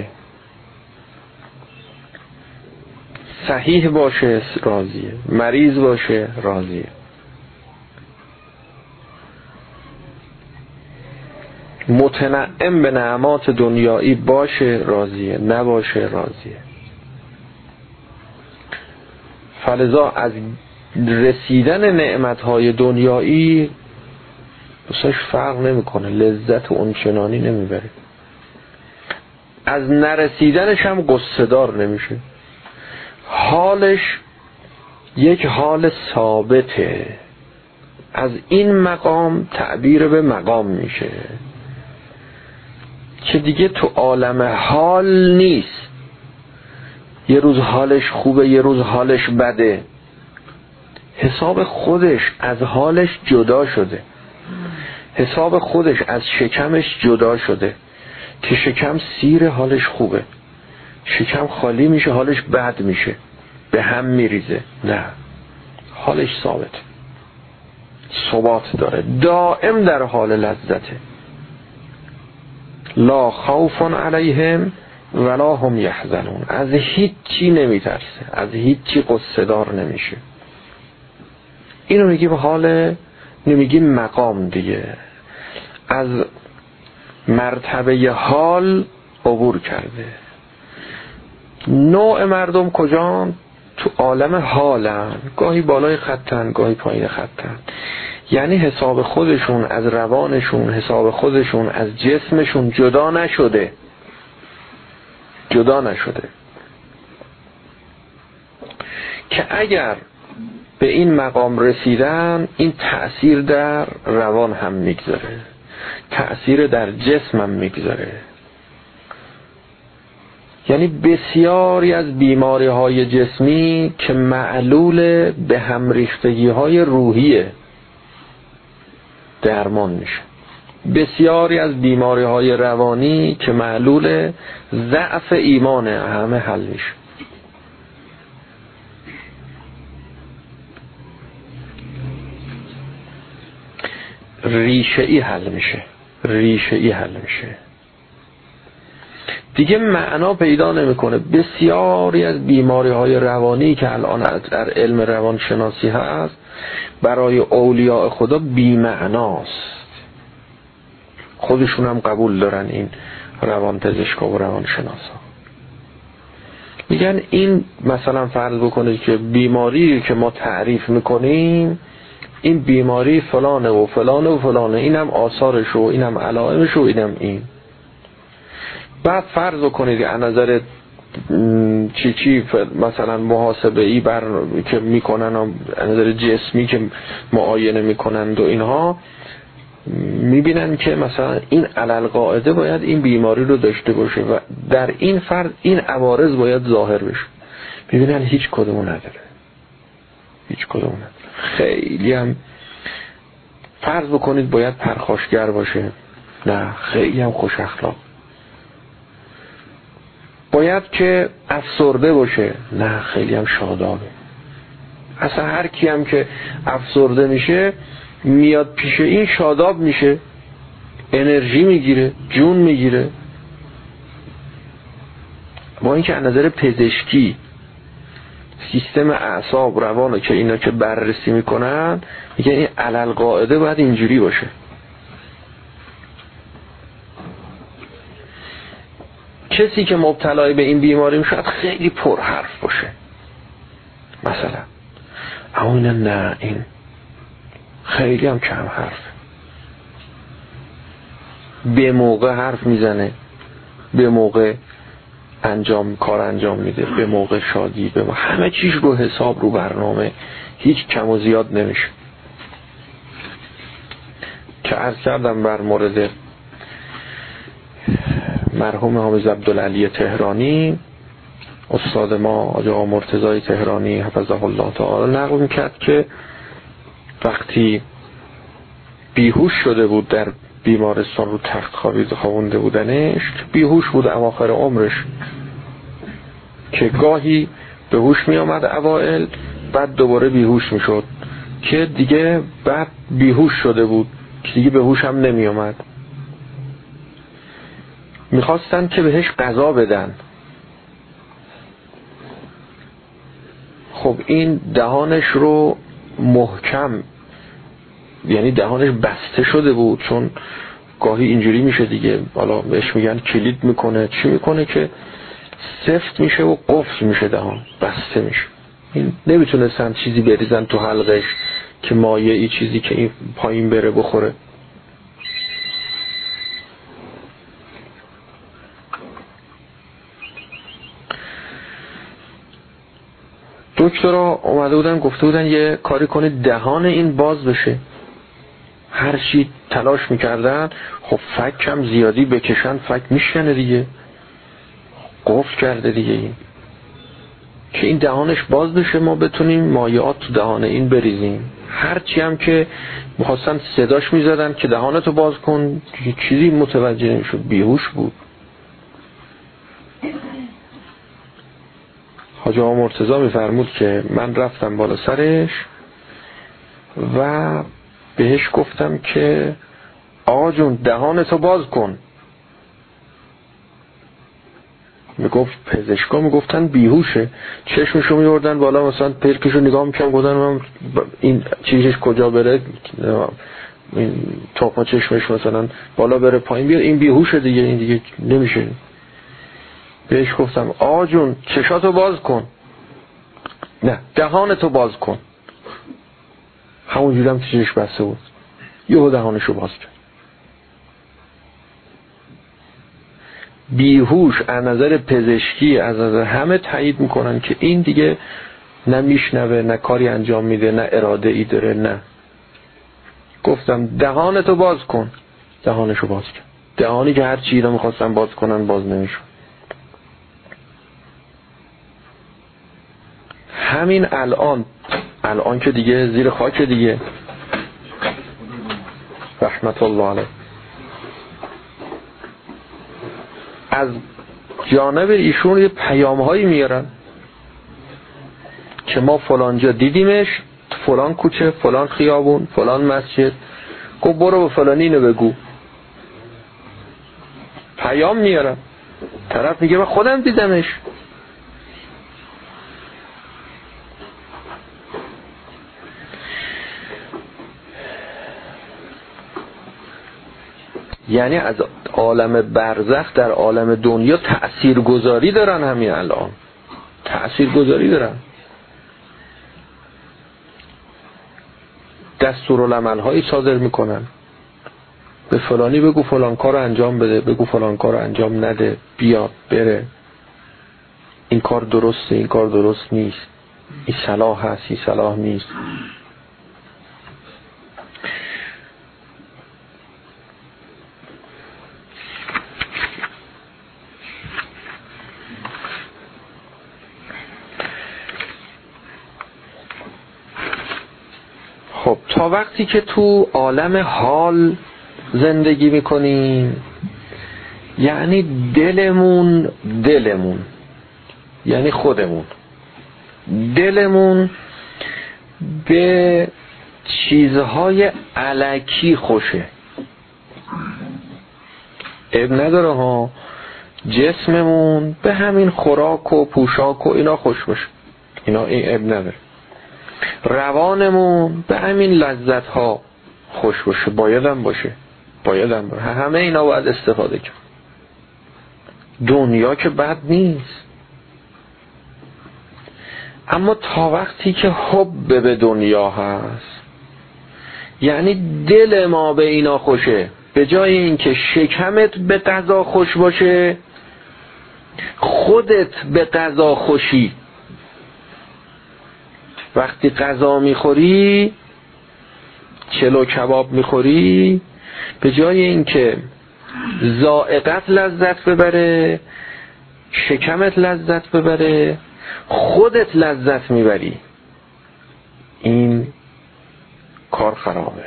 A: صحیح باشه راضیه، مریض باشه راضیه. متنعم به نعمات دنیایی باشه راضیه، نباشه راضیه. فلذا از رسیدن نعمتهای دنیایی بسش فرق نمیکنه، لذت اونچنانی نمیبره. از نرسیدنش هم قصه‌دار نمیشه. حالش یک حال ثابته، از این مقام تعبیر به مقام میشه که دیگه تو عالم حال نیست. یه روز حالش خوبه، یه روز حالش بده. حساب خودش از حالش جدا شده، حساب خودش از شکمش جدا شده که شکم سیر حالش خوبه، شکم خالی میشه حالش بد میشه، به هم میریزه. نه، حالش ثابته، ثبات داره، دائم در حال لذته. لا خوف علیهم ولا هم یحزنون. از هیچی نمیترسه، از هیچی قصه دار نمیشه. اینو میگیم حال، نمیگیم مقام دیگه. از مرتبه حال عبور کرده. نوع مردم کجان؟ تو عالم حالن، گاهی بالای خطن، گاهی پایین خطن. یعنی حساب خودشون از روانشون، حساب خودشون از جسمشون جدا نشده. جدا نشده، که اگر به این مقام رسیدن این تأثیر در روان هم میگذاره، تأثیر در جسم هم میگذاره. یعنی بسیاری از بیماری های جسمی که معلول به هم ریختگی های روحیه درمان میشه، بسیاری از بیماری های روانی که معلول ضعف ایمانه همه حل میشه. ریشه ای حل میشه، ریشه ای حل میشه، دیگه معنا پیدا نمیکنه. بسیاری از بیماری های روانی که الان در علم روانشناسی هست برای اولیاء خدا بی معناست، خودشون هم قبول دارن این روان پزشکا و روانشناسا. میگن این مثلا فرض بکنید که بیماری که ما تعریف میکنیم این بیماری فلانه و فلانه و فلانه، اینم آثارش و اینم علائمش و اینم این. بعد فرض کنید از نظر چی مثلا محاسبه ای که میکنن، از نظر جسمی که معاینه میکنند و اینها، میبینن که مثلا این علل قاعده باید این بیماری رو داشته باشه و در این فرد این عوارض باید ظاهر بشه. میبینن هیچ کدومو نداره، هیچ کدومو نداره. خیلی هم فرض بکنید باید پرخاشگر باشه، نه خیلی هم خوش اخلاق. باید که افسرده باشه، نه خیلی هم شادابه. اصلا هر کی هم که افسرده میشه میاد پیش این شاداب میشه، انرژی میگیره، جون میگیره. با اینکه از نظر پزشکی سیستم اعصاب روانو که اینا که بررسی میکنن میگن این علل قاعده باید اینجوری باشه. کسی که مبتلای به این بیماری میشه خیلی پرحرف باشه مثلا، اما نه این خیلی هم کم حرف، به موقع حرف میزنه، به موقع کار انجام میده، به موقع شادی، به موقع همه چیز رو حساب، رو برنامه، هیچ کم و زیاد نمیشه. که عرض کردم بر مورد مرحوم حافظ عبدالعلی تهرانی، استاد ما آقا مرتضی تهرانی حفظه الله تعالی، نقل میکرد که وقتی بیهوش شده بود در بیمارستان رو تخت خوابونده بودنش، بیهوش بود اواخر عمرش، که گاهی به هوش می آمد اوائل، بعد دوباره بیهوش می شد، که دیگه بعد بیهوش شده بود که دیگه به هوش هم نمی آمد. میخواستن که بهش غذا بدن. خب این دهانش رو محکم، یعنی دهانش بسته شده بود، چون گاهی اینجوری میشه دیگه، حالا بهش میگن کلید میکنه، چی میکنه که سفت میشه و قفل میشه، دهان بسته میشه. این نمیتونستن چیزی بریزن تو حلقش که مایه ای چیزی که این پایین بره بخوره. دکترها اومده بودن گفته بودن یه کاری کنید دهان این باز بشه. هر چی تلاش میکردن، خب فک هم زیادی بکشن فک میشکنه دیگه، قفل کرده دیگه این، که این دهانش باز بشه ما بتونیم مایعات تو دهان این بریزیم. هر چی هم که میخواستن صداش میزدن که دهانتو باز کن، چیزی متوجه نمیشد، بیهوش بود. حاجی آقا مرتضی میفرمود که من رفتم بالا سرش و بهش گفتم که آقا جون دهانتو باز کن. میگفت پزشکا میگفتن بیهوشه، چشمشو میوردن بالا، مثلا پلکشو نگاه میکنم، گفتن من این چیزش کجا بره، این تخم چشمش مثلا بالا بره پایین بیاد، این بیهوشه دیگه، این دیگه نمیشه. بهش گفتم آقا جون چشاتو باز کن، نه دهانتو باز کن. همونجوری هم چشش بسته بود، یهو دهانشو باز کرد. بیهوش از نظر پزشکی از نظر همه تایید میکنن که این دیگه نه میشنوه نه کاری انجام میده نه اراده ای داره. نه، گفتم دهانتو باز کن، دهانشو باز کن، دهانی که هر چی رو میخواستن باز کنن باز نمیشون. همین الان که دیگه زیر خاک دیگه، رحمت الله علیه، از جانب ایشون یه پیام هایی میارن که ما فلانجا دیدیمش، فلان کوچه، فلان خیابون، فلان مسجد، گفت برو به فلانی اینو بگو. پیام میارن، طرف میگه من خودم دیدمش. یعنی از عالم برزخ در عالم دنیا تأثیرگذاری دارن. همین الان تأثیرگذاری دارن، دستورالعمل هایی صادر میکنن، به فلانی بگو فلان کار رو انجام بده، بگو فلان کار رو انجام نده، بیاد بره، این کار درسته، این کار درست نیست، این صلاح هست، این صلاح نیست. خب تا وقتی که تو عالم حال زندگی میکنیم، یعنی دلمون یعنی خودمون، دلمون به چیزهای الکی خوشه. عیب نداره ها، جسممون به همین خوراک و پوشاک و اینا خوش باشه، اینا این عیب نداره. روانمون به همین لذت ها خوش باشه، بایدم باشه. همه اینا باید استفاده کرد. دنیا که بد نیست، اما تا وقتی که حب به دنیا هست، یعنی دل ما به اینا خوشه، به جای اینکه شکمت به غذا خوش باشه، خودت به غذا خوشی. وقتی غذا میخوری، چلو کباب میخوری، به جای اینکه ذائقت لذت ببره، شکمت لذت ببره، خودت لذت میبری. این کار خرابه.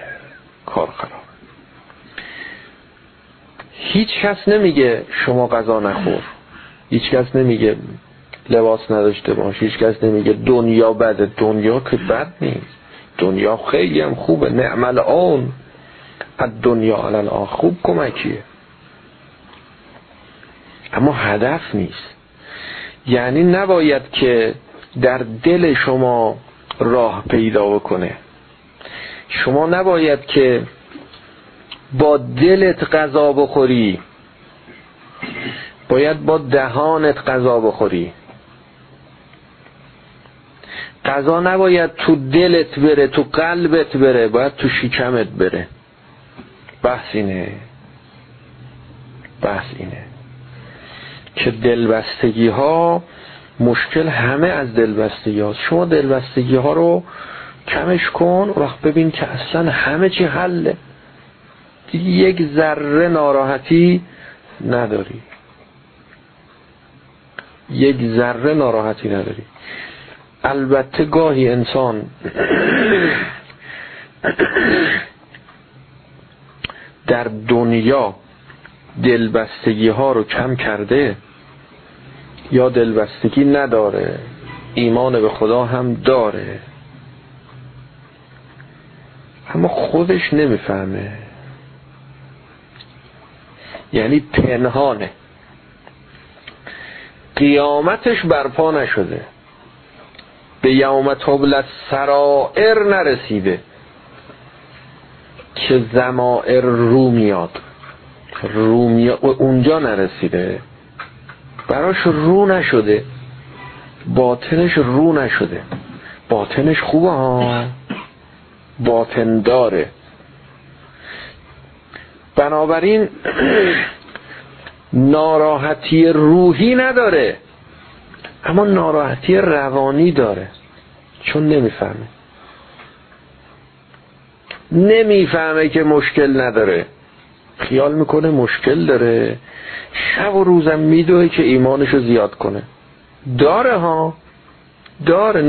A: هیچ کس نمیگه شما غذا نخور، هیچ کس نمیگه لباس نداشته باش، هیچ کس نمیگه دنیا بده. دنیا که بد نیست، دنیا خیلی هم خوبه. نعم الآن الدنیا علی الآخرة، خوب کمکیه، اما هدف نیست. یعنی نباید که در دل شما راه پیدا بکنه. شما نباید که با دلت غذا بخوری، باید با دهانت غذا بخوری. غذا نباید تو دلت بره، تو قلبت بره، باید تو شکمت بره. بحث اینه که دلبستگی ها، مشکل همه از دلبستگی هاست. شما دلبستگی ها رو کمش کن، وقت ببین که اصلا همه چی حله، یک ذره ناراحتی نداری، البته گاهی انسان در دنیا دلبستگی ها رو کم کرده یا دلبستگی نداره، ایمان به خدا هم داره، اما خودش نمیفهمه. یعنی پنهانه، قیامتش برپا نشده، به یوم تبلی السرائر نرسیده که ضمائر رو میاد اونجا نرسیده، براش رو نشده، باطنش رو نشده. باطنش خوبه ها، باطن داره. بنابراین ناراحتی روحی نداره، اما ناراحتی روانی داره، چون نمیفهمه که مشکل نداره، خیال میکنه مشکل داره، شب و روزم میدوه که ایمانشو زیاد کنه. داره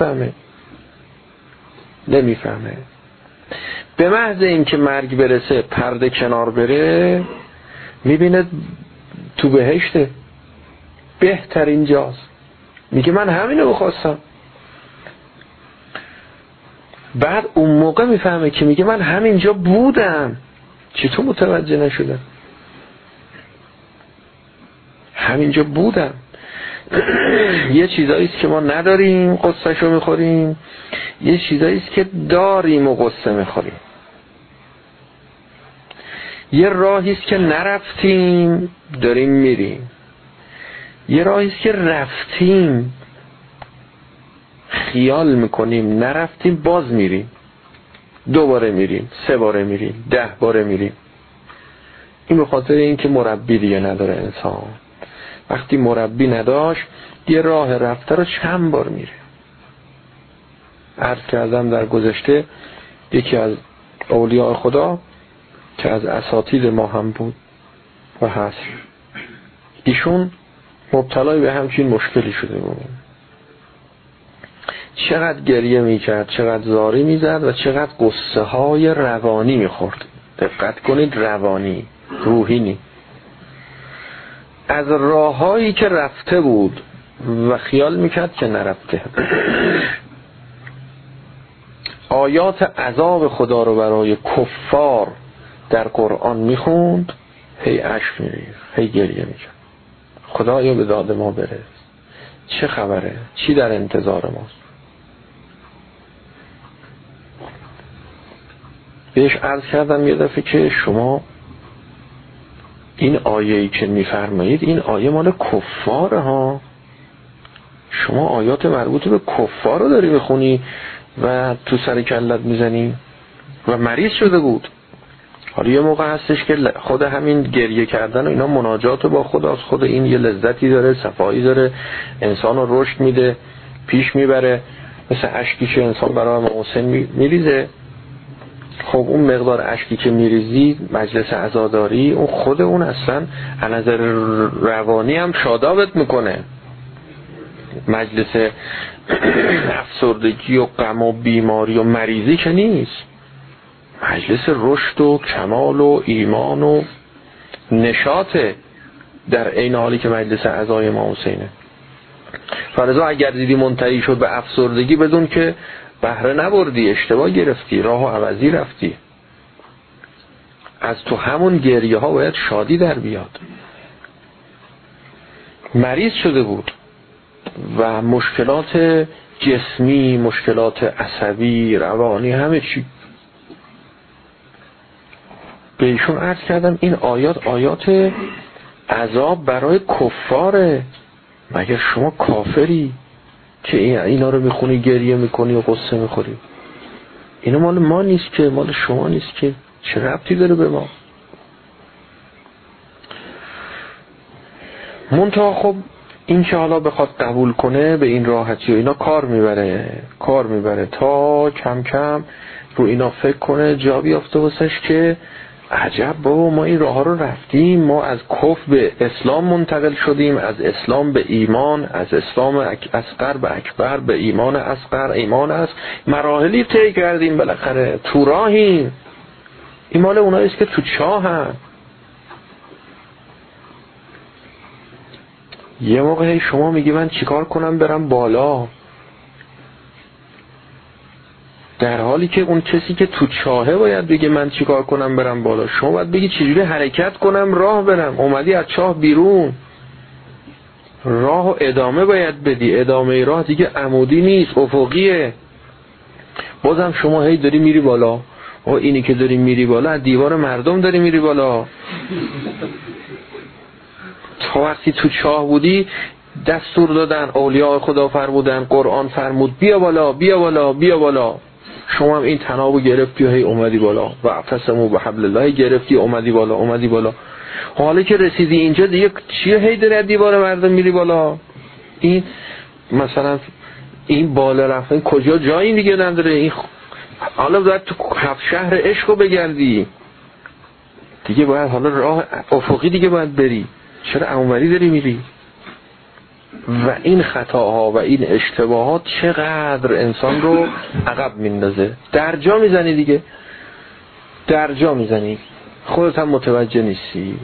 A: نمیفهمه. به محض اینکه مرگ برسه، پرده کنار بره، میبینه تو بهشته، بهترین جاست، میگه من همینو بخواستم. بعد اون موقع میفهمه که میگه من همینجا بودم، چطور متوجه نشدم؟ همینجا بودم. یه چیزاییست که ما نداریم قصهشو میخوریم، یه چیزاییست که داریم و قصه میخوریم. یه راهیست که نرفتیم داریم میریم، یه راهیست که رفتیم خیال میکنیم نرفتیم، باز میریم، 2 باره میریم، 3 باره میریم، 10 باره میریم. این به خاطر اینکه مربی دیگه نداره انسان. وقتی مربی نداشت یه راه رفته رو چند بار میره. عرض کردم در گذشته یکی از اولیاء خدا که از اساتید ما هم بود و هست، ایشون مبتلای به همچین مشکلی شده بود. چقدر گریه میکرد، چقدر زاری میزد و چقدر قصه های روانی میخورد. دقت کنید، روانی، روحی نی. از راههایی که رفته بود و خیال میکرد که نرفته. آیات عذاب خدا رو برای کفار در قرآن میخوند، هی اشک میریخت، هی گریه میکرد. خدایا به داد ما برس، چه خبره، چی در انتظار ماست؟ بهش عرض کردم یه دفعه که شما این آیه‌ای که میفرمایید این آیه مال کفاره ها، شما آیات مربوط به کفار رو داری بخونی و تو سر کلت میزنی. و مریض شده بود. حالا یه موقع هستش که خود همین گریه کردن و اینا مناجات با خداست، خود این یه لذتی داره، صفایی داره، انسان رو رشد میده، پیش میبره، مثل اشکی که انسان برای محسن میریزه. خب اون مقدار اشکی که میریزی مجلس عزاداری، اون خود اون اصلا از نظر روانی هم شادابت میکنه. مجلس افسردگی و غم و بیماری و مریضی که نیست، مجلس رشد و کمال و ایمان و نشاطه، در عین حالی که مجلس عزای امام حسینه. فرضا اگر دیدی منتهی شد به افسردگی، بدون که بهره نبردی، اشتباه گرفتی، راه و عوضی رفتی. از تو همون گریه ها باید شادی در بیاد. مریض شده بود و مشکلات جسمی، مشکلات عصبی، روانی، همه چی. به ایشون عرض کردم این آیات عذاب برای کفاره. مگر شما کافری که اینا رو میخونی، گریه میکنی و قصه میخوری؟ اینا مال ما نیست که، مال شما نیست که، چه ربطی داره به ما؟ منتها خب این که حالا بخواد قبول کنه به این راحتی و اینا کار میبره تا کم کم رو اینا فکر کنه، جا بیافته واسش که عجب بابا، ما این راه ها رو رفتیم، ما از کفر به اسلام منتقل شدیم، از اسلام به ایمان، از اسلام اصغر به اکبر، به ایمان اصغر، ایمان از مراحلی طی کردیم، بالاخره تو راهیم. این مال اوناییست که تو چاهن. یه موقع شما میگی من چیکار کنم برم بالا، در حالی که اون کسی که تو چاهه باید بگه من چیکار کنم برم بالا. شما باید بگی چجوری حرکت کنم راه برم. اومدی از چاه بیرون، راه و ادامه باید بدی. ادامه راه دیگه عمودی نیست، افقیه. بازم شما هی داری میری بالا. اینی که داری میری بالا، از دیوار مردم داری میری بالا. تا وقتی تو چاه بودی دستور دادن، اولیاء خدا فرمودن، قرآن فرمود بیا بالا بیا بالا بیا بالا. شما هم این تنابو گرفتی و هی اومدی بالا. و اعتصموا بحبل الله، گرفتی اومدی بالا اومدی بالا. حالا که رسیدی اینجا دیگه چیه هی داری از دیوار مردم میری بالا؟ این مثلا این بالا رفتن کجا جایی دیگه نداره. این حالا باید تو هفت شهر عشق رو بگردی دیگه، باید حالا راه افقی دیگه باید بری، چرا اونوری داری میری؟ و این خطاها و این اشتباهات چقدر انسان رو عقب میندازه. درجا میزنی دیگه، درجا میزنی، خودت هم متوجه نیستی.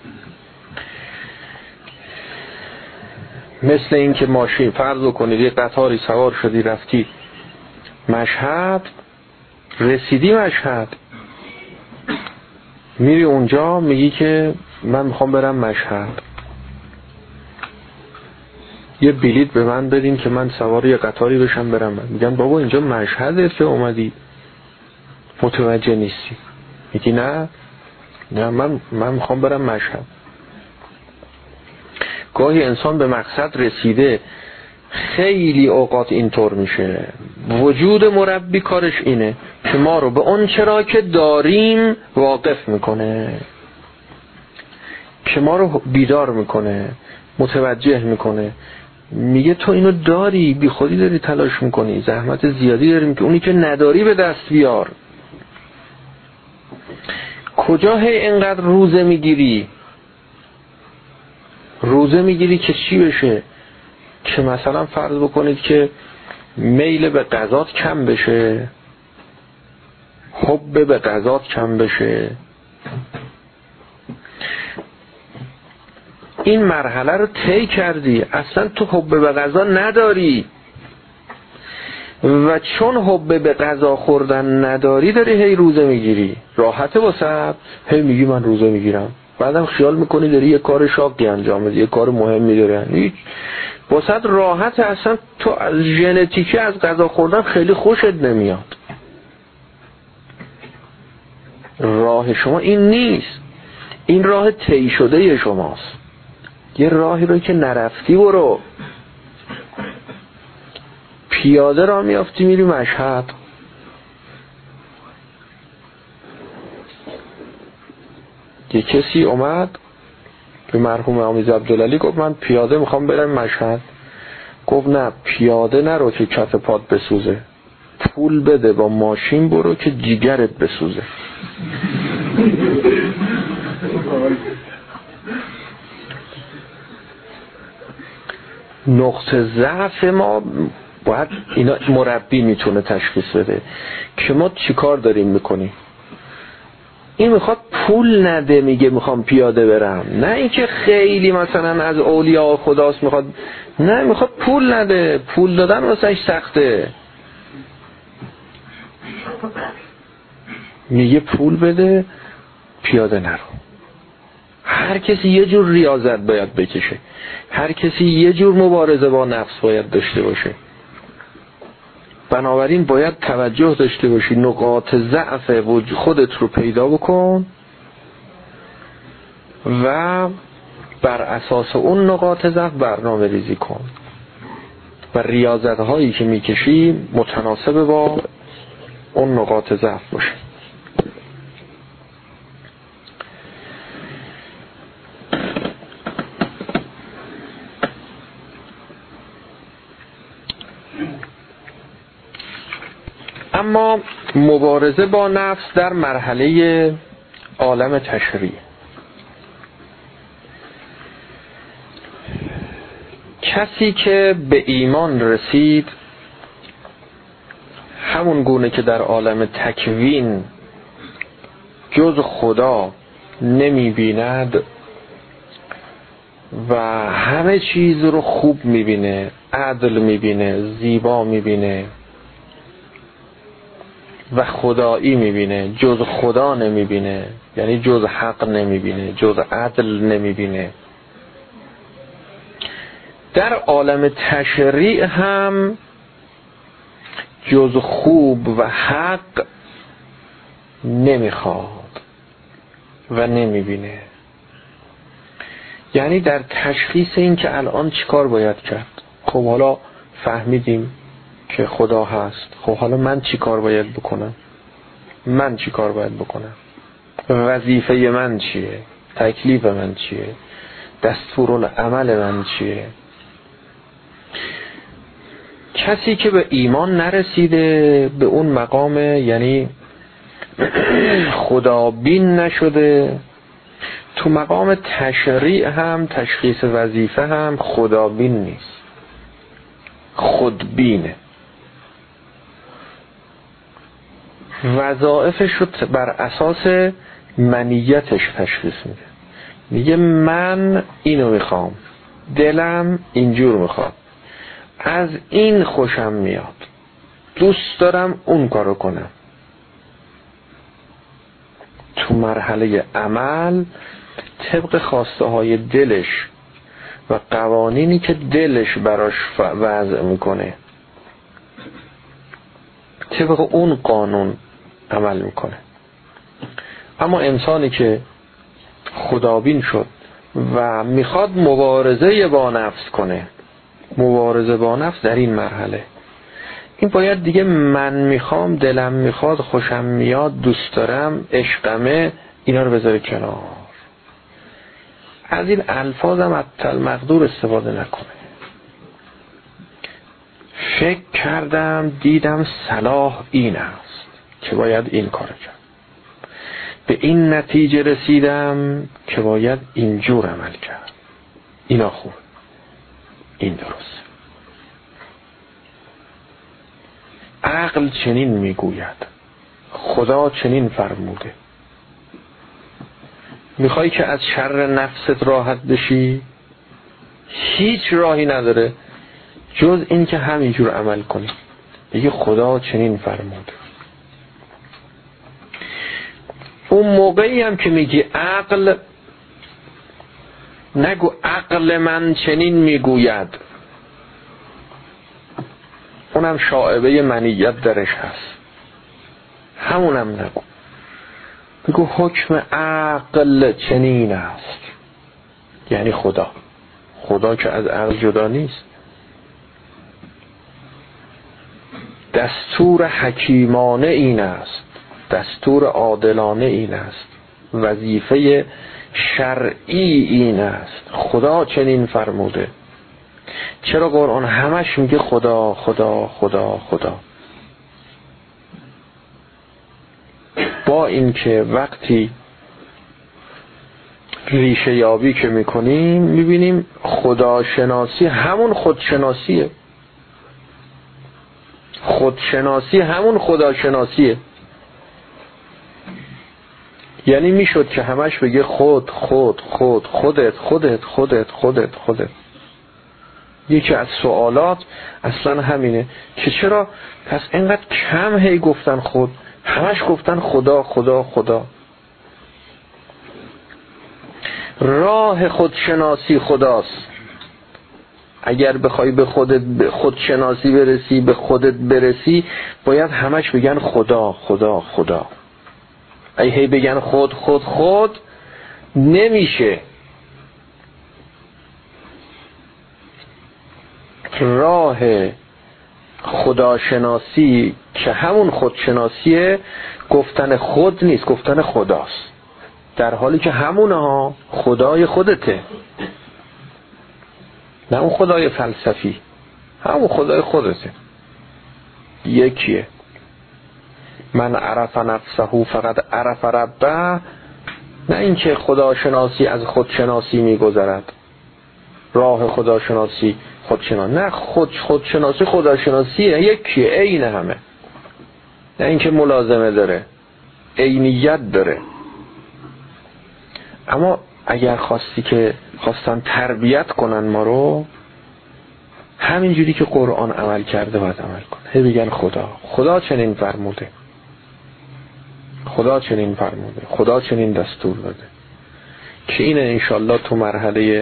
A: مثل این که ماشین فرض کنید یه قطاری سوار شدی رفتی مشهد، رسیدی مشهد، میری اونجا میگی که من میخوام برم مشهد، یه بلیط به من بدین که من سوار یه قطاری بشم برم. میگن بابا اینجا مشهده که اومدی، متوجه نیستی. میگی نه من میخوام برم مشهد. گاهی انسان به مقصد رسیده، خیلی اوقات اینطور میشه. وجود مربی کارش اینه که ما رو به اون چرا که داریم واقف میکنه، که ما رو بیدار میکنه، متوجه میکنه. میگه تو اینو داری، بی خودی داری تلاش میکنی، زحمت زیادی داری که اونی که نداری به دست بیار. کجا هی اینقدر روزه میگیری؟ روزه میگیری که چی بشه؟ که مثلا فرض بکنید که میل به غذات کم بشه، حب به غذات کم بشه. این مرحله رو طی کردی، اصلا تو حب به غذا نداری و چون حب به غذا خوردن نداری داری هی روزه میگیری. راحته واسه هی میگی من روزه میگیرم، بعدم خیال میکنی داری یه کار شاقی انجام میدی، یه کار مهمی داری، هیچ واسه راحت. اصلا تو از ژنتیکی از غذا خوردن خیلی خوشت نمیاد. راه شما این نیست، این راه طی شده شماست. یه راهی رو که نرفتی برو. پیاده را میافتی میری مشهد، یه کسی اومد به مرحوم آمیز عبدالعلی گفت من پیاده میخوام برم مشهد. گفت نه پیاده نرو که کف پات بسوزه، پول بده با ماشین برو که جیگرت بسوزه. نقطه ضعف ما باید اینا مربی میتونه تشخیص بده که ما چی کار داریم میکنیم. این میخواد پول نده، میگه میخوام پیاده برم، نه اینکه خیلی مثلا از اولیاء خداست میخواد، نه میخواد پول نده، پول دادن واسش سخته. میگه پول بده پیاده نرو. هر کسی یه جور ریاضت باید بکشه، هر کسی یه جور مبارزه با نفس باید داشته باشه. بنابراین باید توجه داشته باشی، نقاط ضعف خودت رو پیدا بکن و بر اساس اون نقاط ضعف برنامه ریزی کن و ریاضت هایی که میکشی متناسب با اون نقاط ضعف باشه. اما مبارزه با نفس در مرحله عالم تشریع. کسی که به ایمان رسید همون گونه که در عالم تکوین جز خدا نمی بیند و همه چیز رو خوب می بینه، عدل می بینه، زیبا می بینه و خدایی میبینه، جز خدا نمیبینه، یعنی جز حق نمیبینه، جز عدل نمیبینه. در عالم تشریع هم جز خوب و حق نمیخواد و نمیبینه. یعنی در تشخیص این که الان چیکار باید کرد. خب حالا فهمیدیم که خدا هست، خب حالا من چی کار باید بکنم؟ من چی کار باید بکنم؟ وظیفه من چیه؟ تکلیف من چیه، دستورالعمل من چیه. کسی که به ایمان نرسیده، به اون مقام یعنی خدابین نشده، تو مقام تشریع هم تشخیص وظیفه هم خدابین نیست، خودبینه. وظایفش رو بر اساس منیتش تشخیص میده. میگه من اینو میخوام، دلم اینجور میخواد، از این خوشم میاد، دوست دارم اون کارو کنم. تو مرحله عمل طبق خواسته های دلش و قوانینی که دلش براش وضع میکنه، طبق اون قانون عمل میکنه. اما انسانی که خدابین شد و میخواد مبارزه با نفس کنه، مبارزه با نفس در این مرحله، این باید دیگه من میخوام، دلم میخواد، خوشم میاد، دوست دارم، عشقمه، اینا رو بذاره کنار. از این الفاظم حتی المقدور استفاده نکنه. فکر کردم دیدم صلاح این است که باید این کار کرد، به این نتیجه رسیدم که باید اینجور عمل کرد، اینا خوب، این درست. عقل چنین میگوید، خدا چنین فرموده. میخوای که از شر نفست راحت بشی؟ هیچ راهی نداره جز این که همینجور عمل کنی. بگی خدا چنین فرموده. اون موقعی هم که میگی عقل، نگو عقل من چنین میگوید، اونم شائبه منیت درش هست، همونم نگو. بگو حکم عقل چنین است، یعنی خدا که از عقل جدا نیست. دستور حکیمانه این است، دستور عادلانه این است، وظیفه شرعی این است، خدا چنین فرموده. چرا قرآن همش میگه خدا خدا خدا خدا؟ با اینکه وقتی ریشه یابی که میکنیم میبینیم خداشناسی همون خودشناسیه، خودشناسی همون خداشناسیه. یعنی میشد که همش بگه خود خود خود، خودت خودت خودت خودت خودت. یکی از سوالات اصلا همینه که چرا پس اینقدر کم هی گفتن خود، همش گفتن خدا خدا خدا. راه خودشناسی خداست. اگر بخوای به خودشناسی برسی، به خودت برسی، باید همش بگن خدا خدا خدا. ای هی بگن خود خود خود نمیشه. راه خداشناسی که همون خودشناسیه، گفتن خود نیست، گفتن خداست، در حالی که همونها خدای خودته، نه اون خدای فلسفی، همون خدای خودته، یکیه. من عرف نفسه فقط عرف ربه. نه اینکه خداشناسی از خودشناسی میگذرد، راه خداشناسی خودشناسی، نه خودشناسی خداشناسیه، یکیه، عین همه. نه اینکه ملازمه داره، عینیت داره. اما اگر خواستن تربیت کنن ما رو، همینجوری که قرآن عمل کرده باید عمل کنه. هی بگن خدا چنین فرموده، خدا چنین فرموده، خدا چنین دستور داده. که اینه انشالله تو مرحله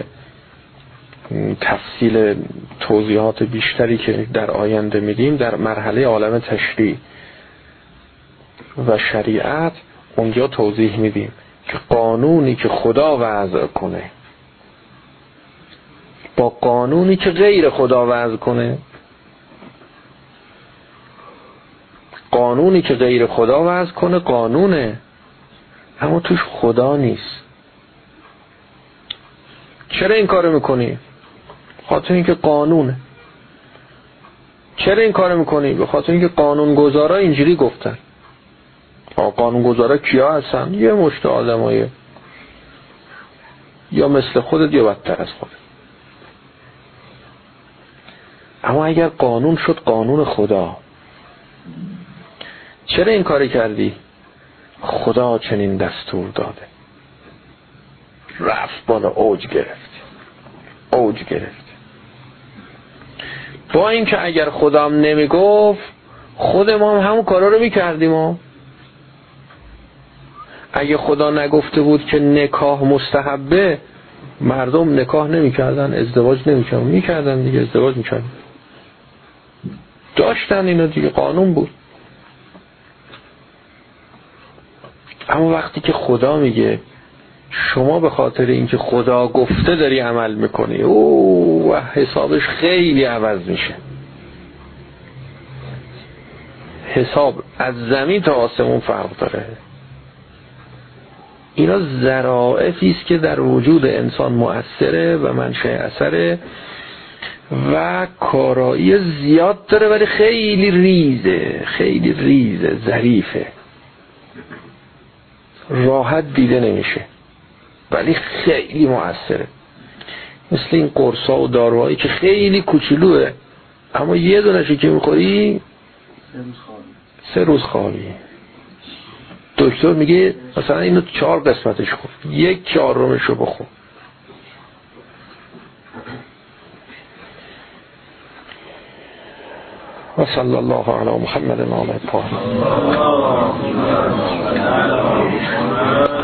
A: تفصیل توضیحات بیشتری که در آینده میدیم، در مرحله عالم تشریع و شریعت، اونجا توضیح میدیم که قانونی که خدا وضع کنه با قانونی که غیر خدا وضع کنه، قانونی که غیر خدا وضع کنه قانونه، اما توش خدا نیست. چرا این کارو میکنی؟ خاطر اینکه قانونه. چرا این کارو میکنی؟ به خاطر اینکه قانونگذارا اینجوری گفتن. قانونگذارا کیا هستن؟ یه مشت آدمای یا مثل خودت یا بدتر از خودت. اما اگر قانون شد قانون خدا، چرا این کاری کردی؟ خدا چنین دستور داده. رفت بالا، اوج گرفت. با اینکه اگر خدا هم نمیگفت خود ما هم همون کارا رو میکردیم. اگه خدا نگفته بود که نکاح مستحبه، مردم نکاح نمیکردن، ازدواج نمیکردن. میکردن دیگه، ازدواج میکردن، داشتن اینو دیگه، قانون بود. اما وقتی که خدا میگه شما به خاطر اینکه خدا گفته داری عمل میکنی، و حسابش خیلی عوض میشه. حساب از زمین تا آسمون فرق داره. اینا ظرافی است که در وجود انسان مؤثره و منشأ اثره و کارایی زیاد داره، ولی خیلی ریزه، ظریفه، راحت دیده نمیشه ولی خیلی مؤثره. مثل این قرصا و داروهایی که خیلی کوچولوه اما یه دونشی که میخوری 3 روز خوابی. دکتر میگه مثلا اینو 4 قسمتش خور، 1/4 رو بخور. و صلی الله علی محمد و آله الطاهرین.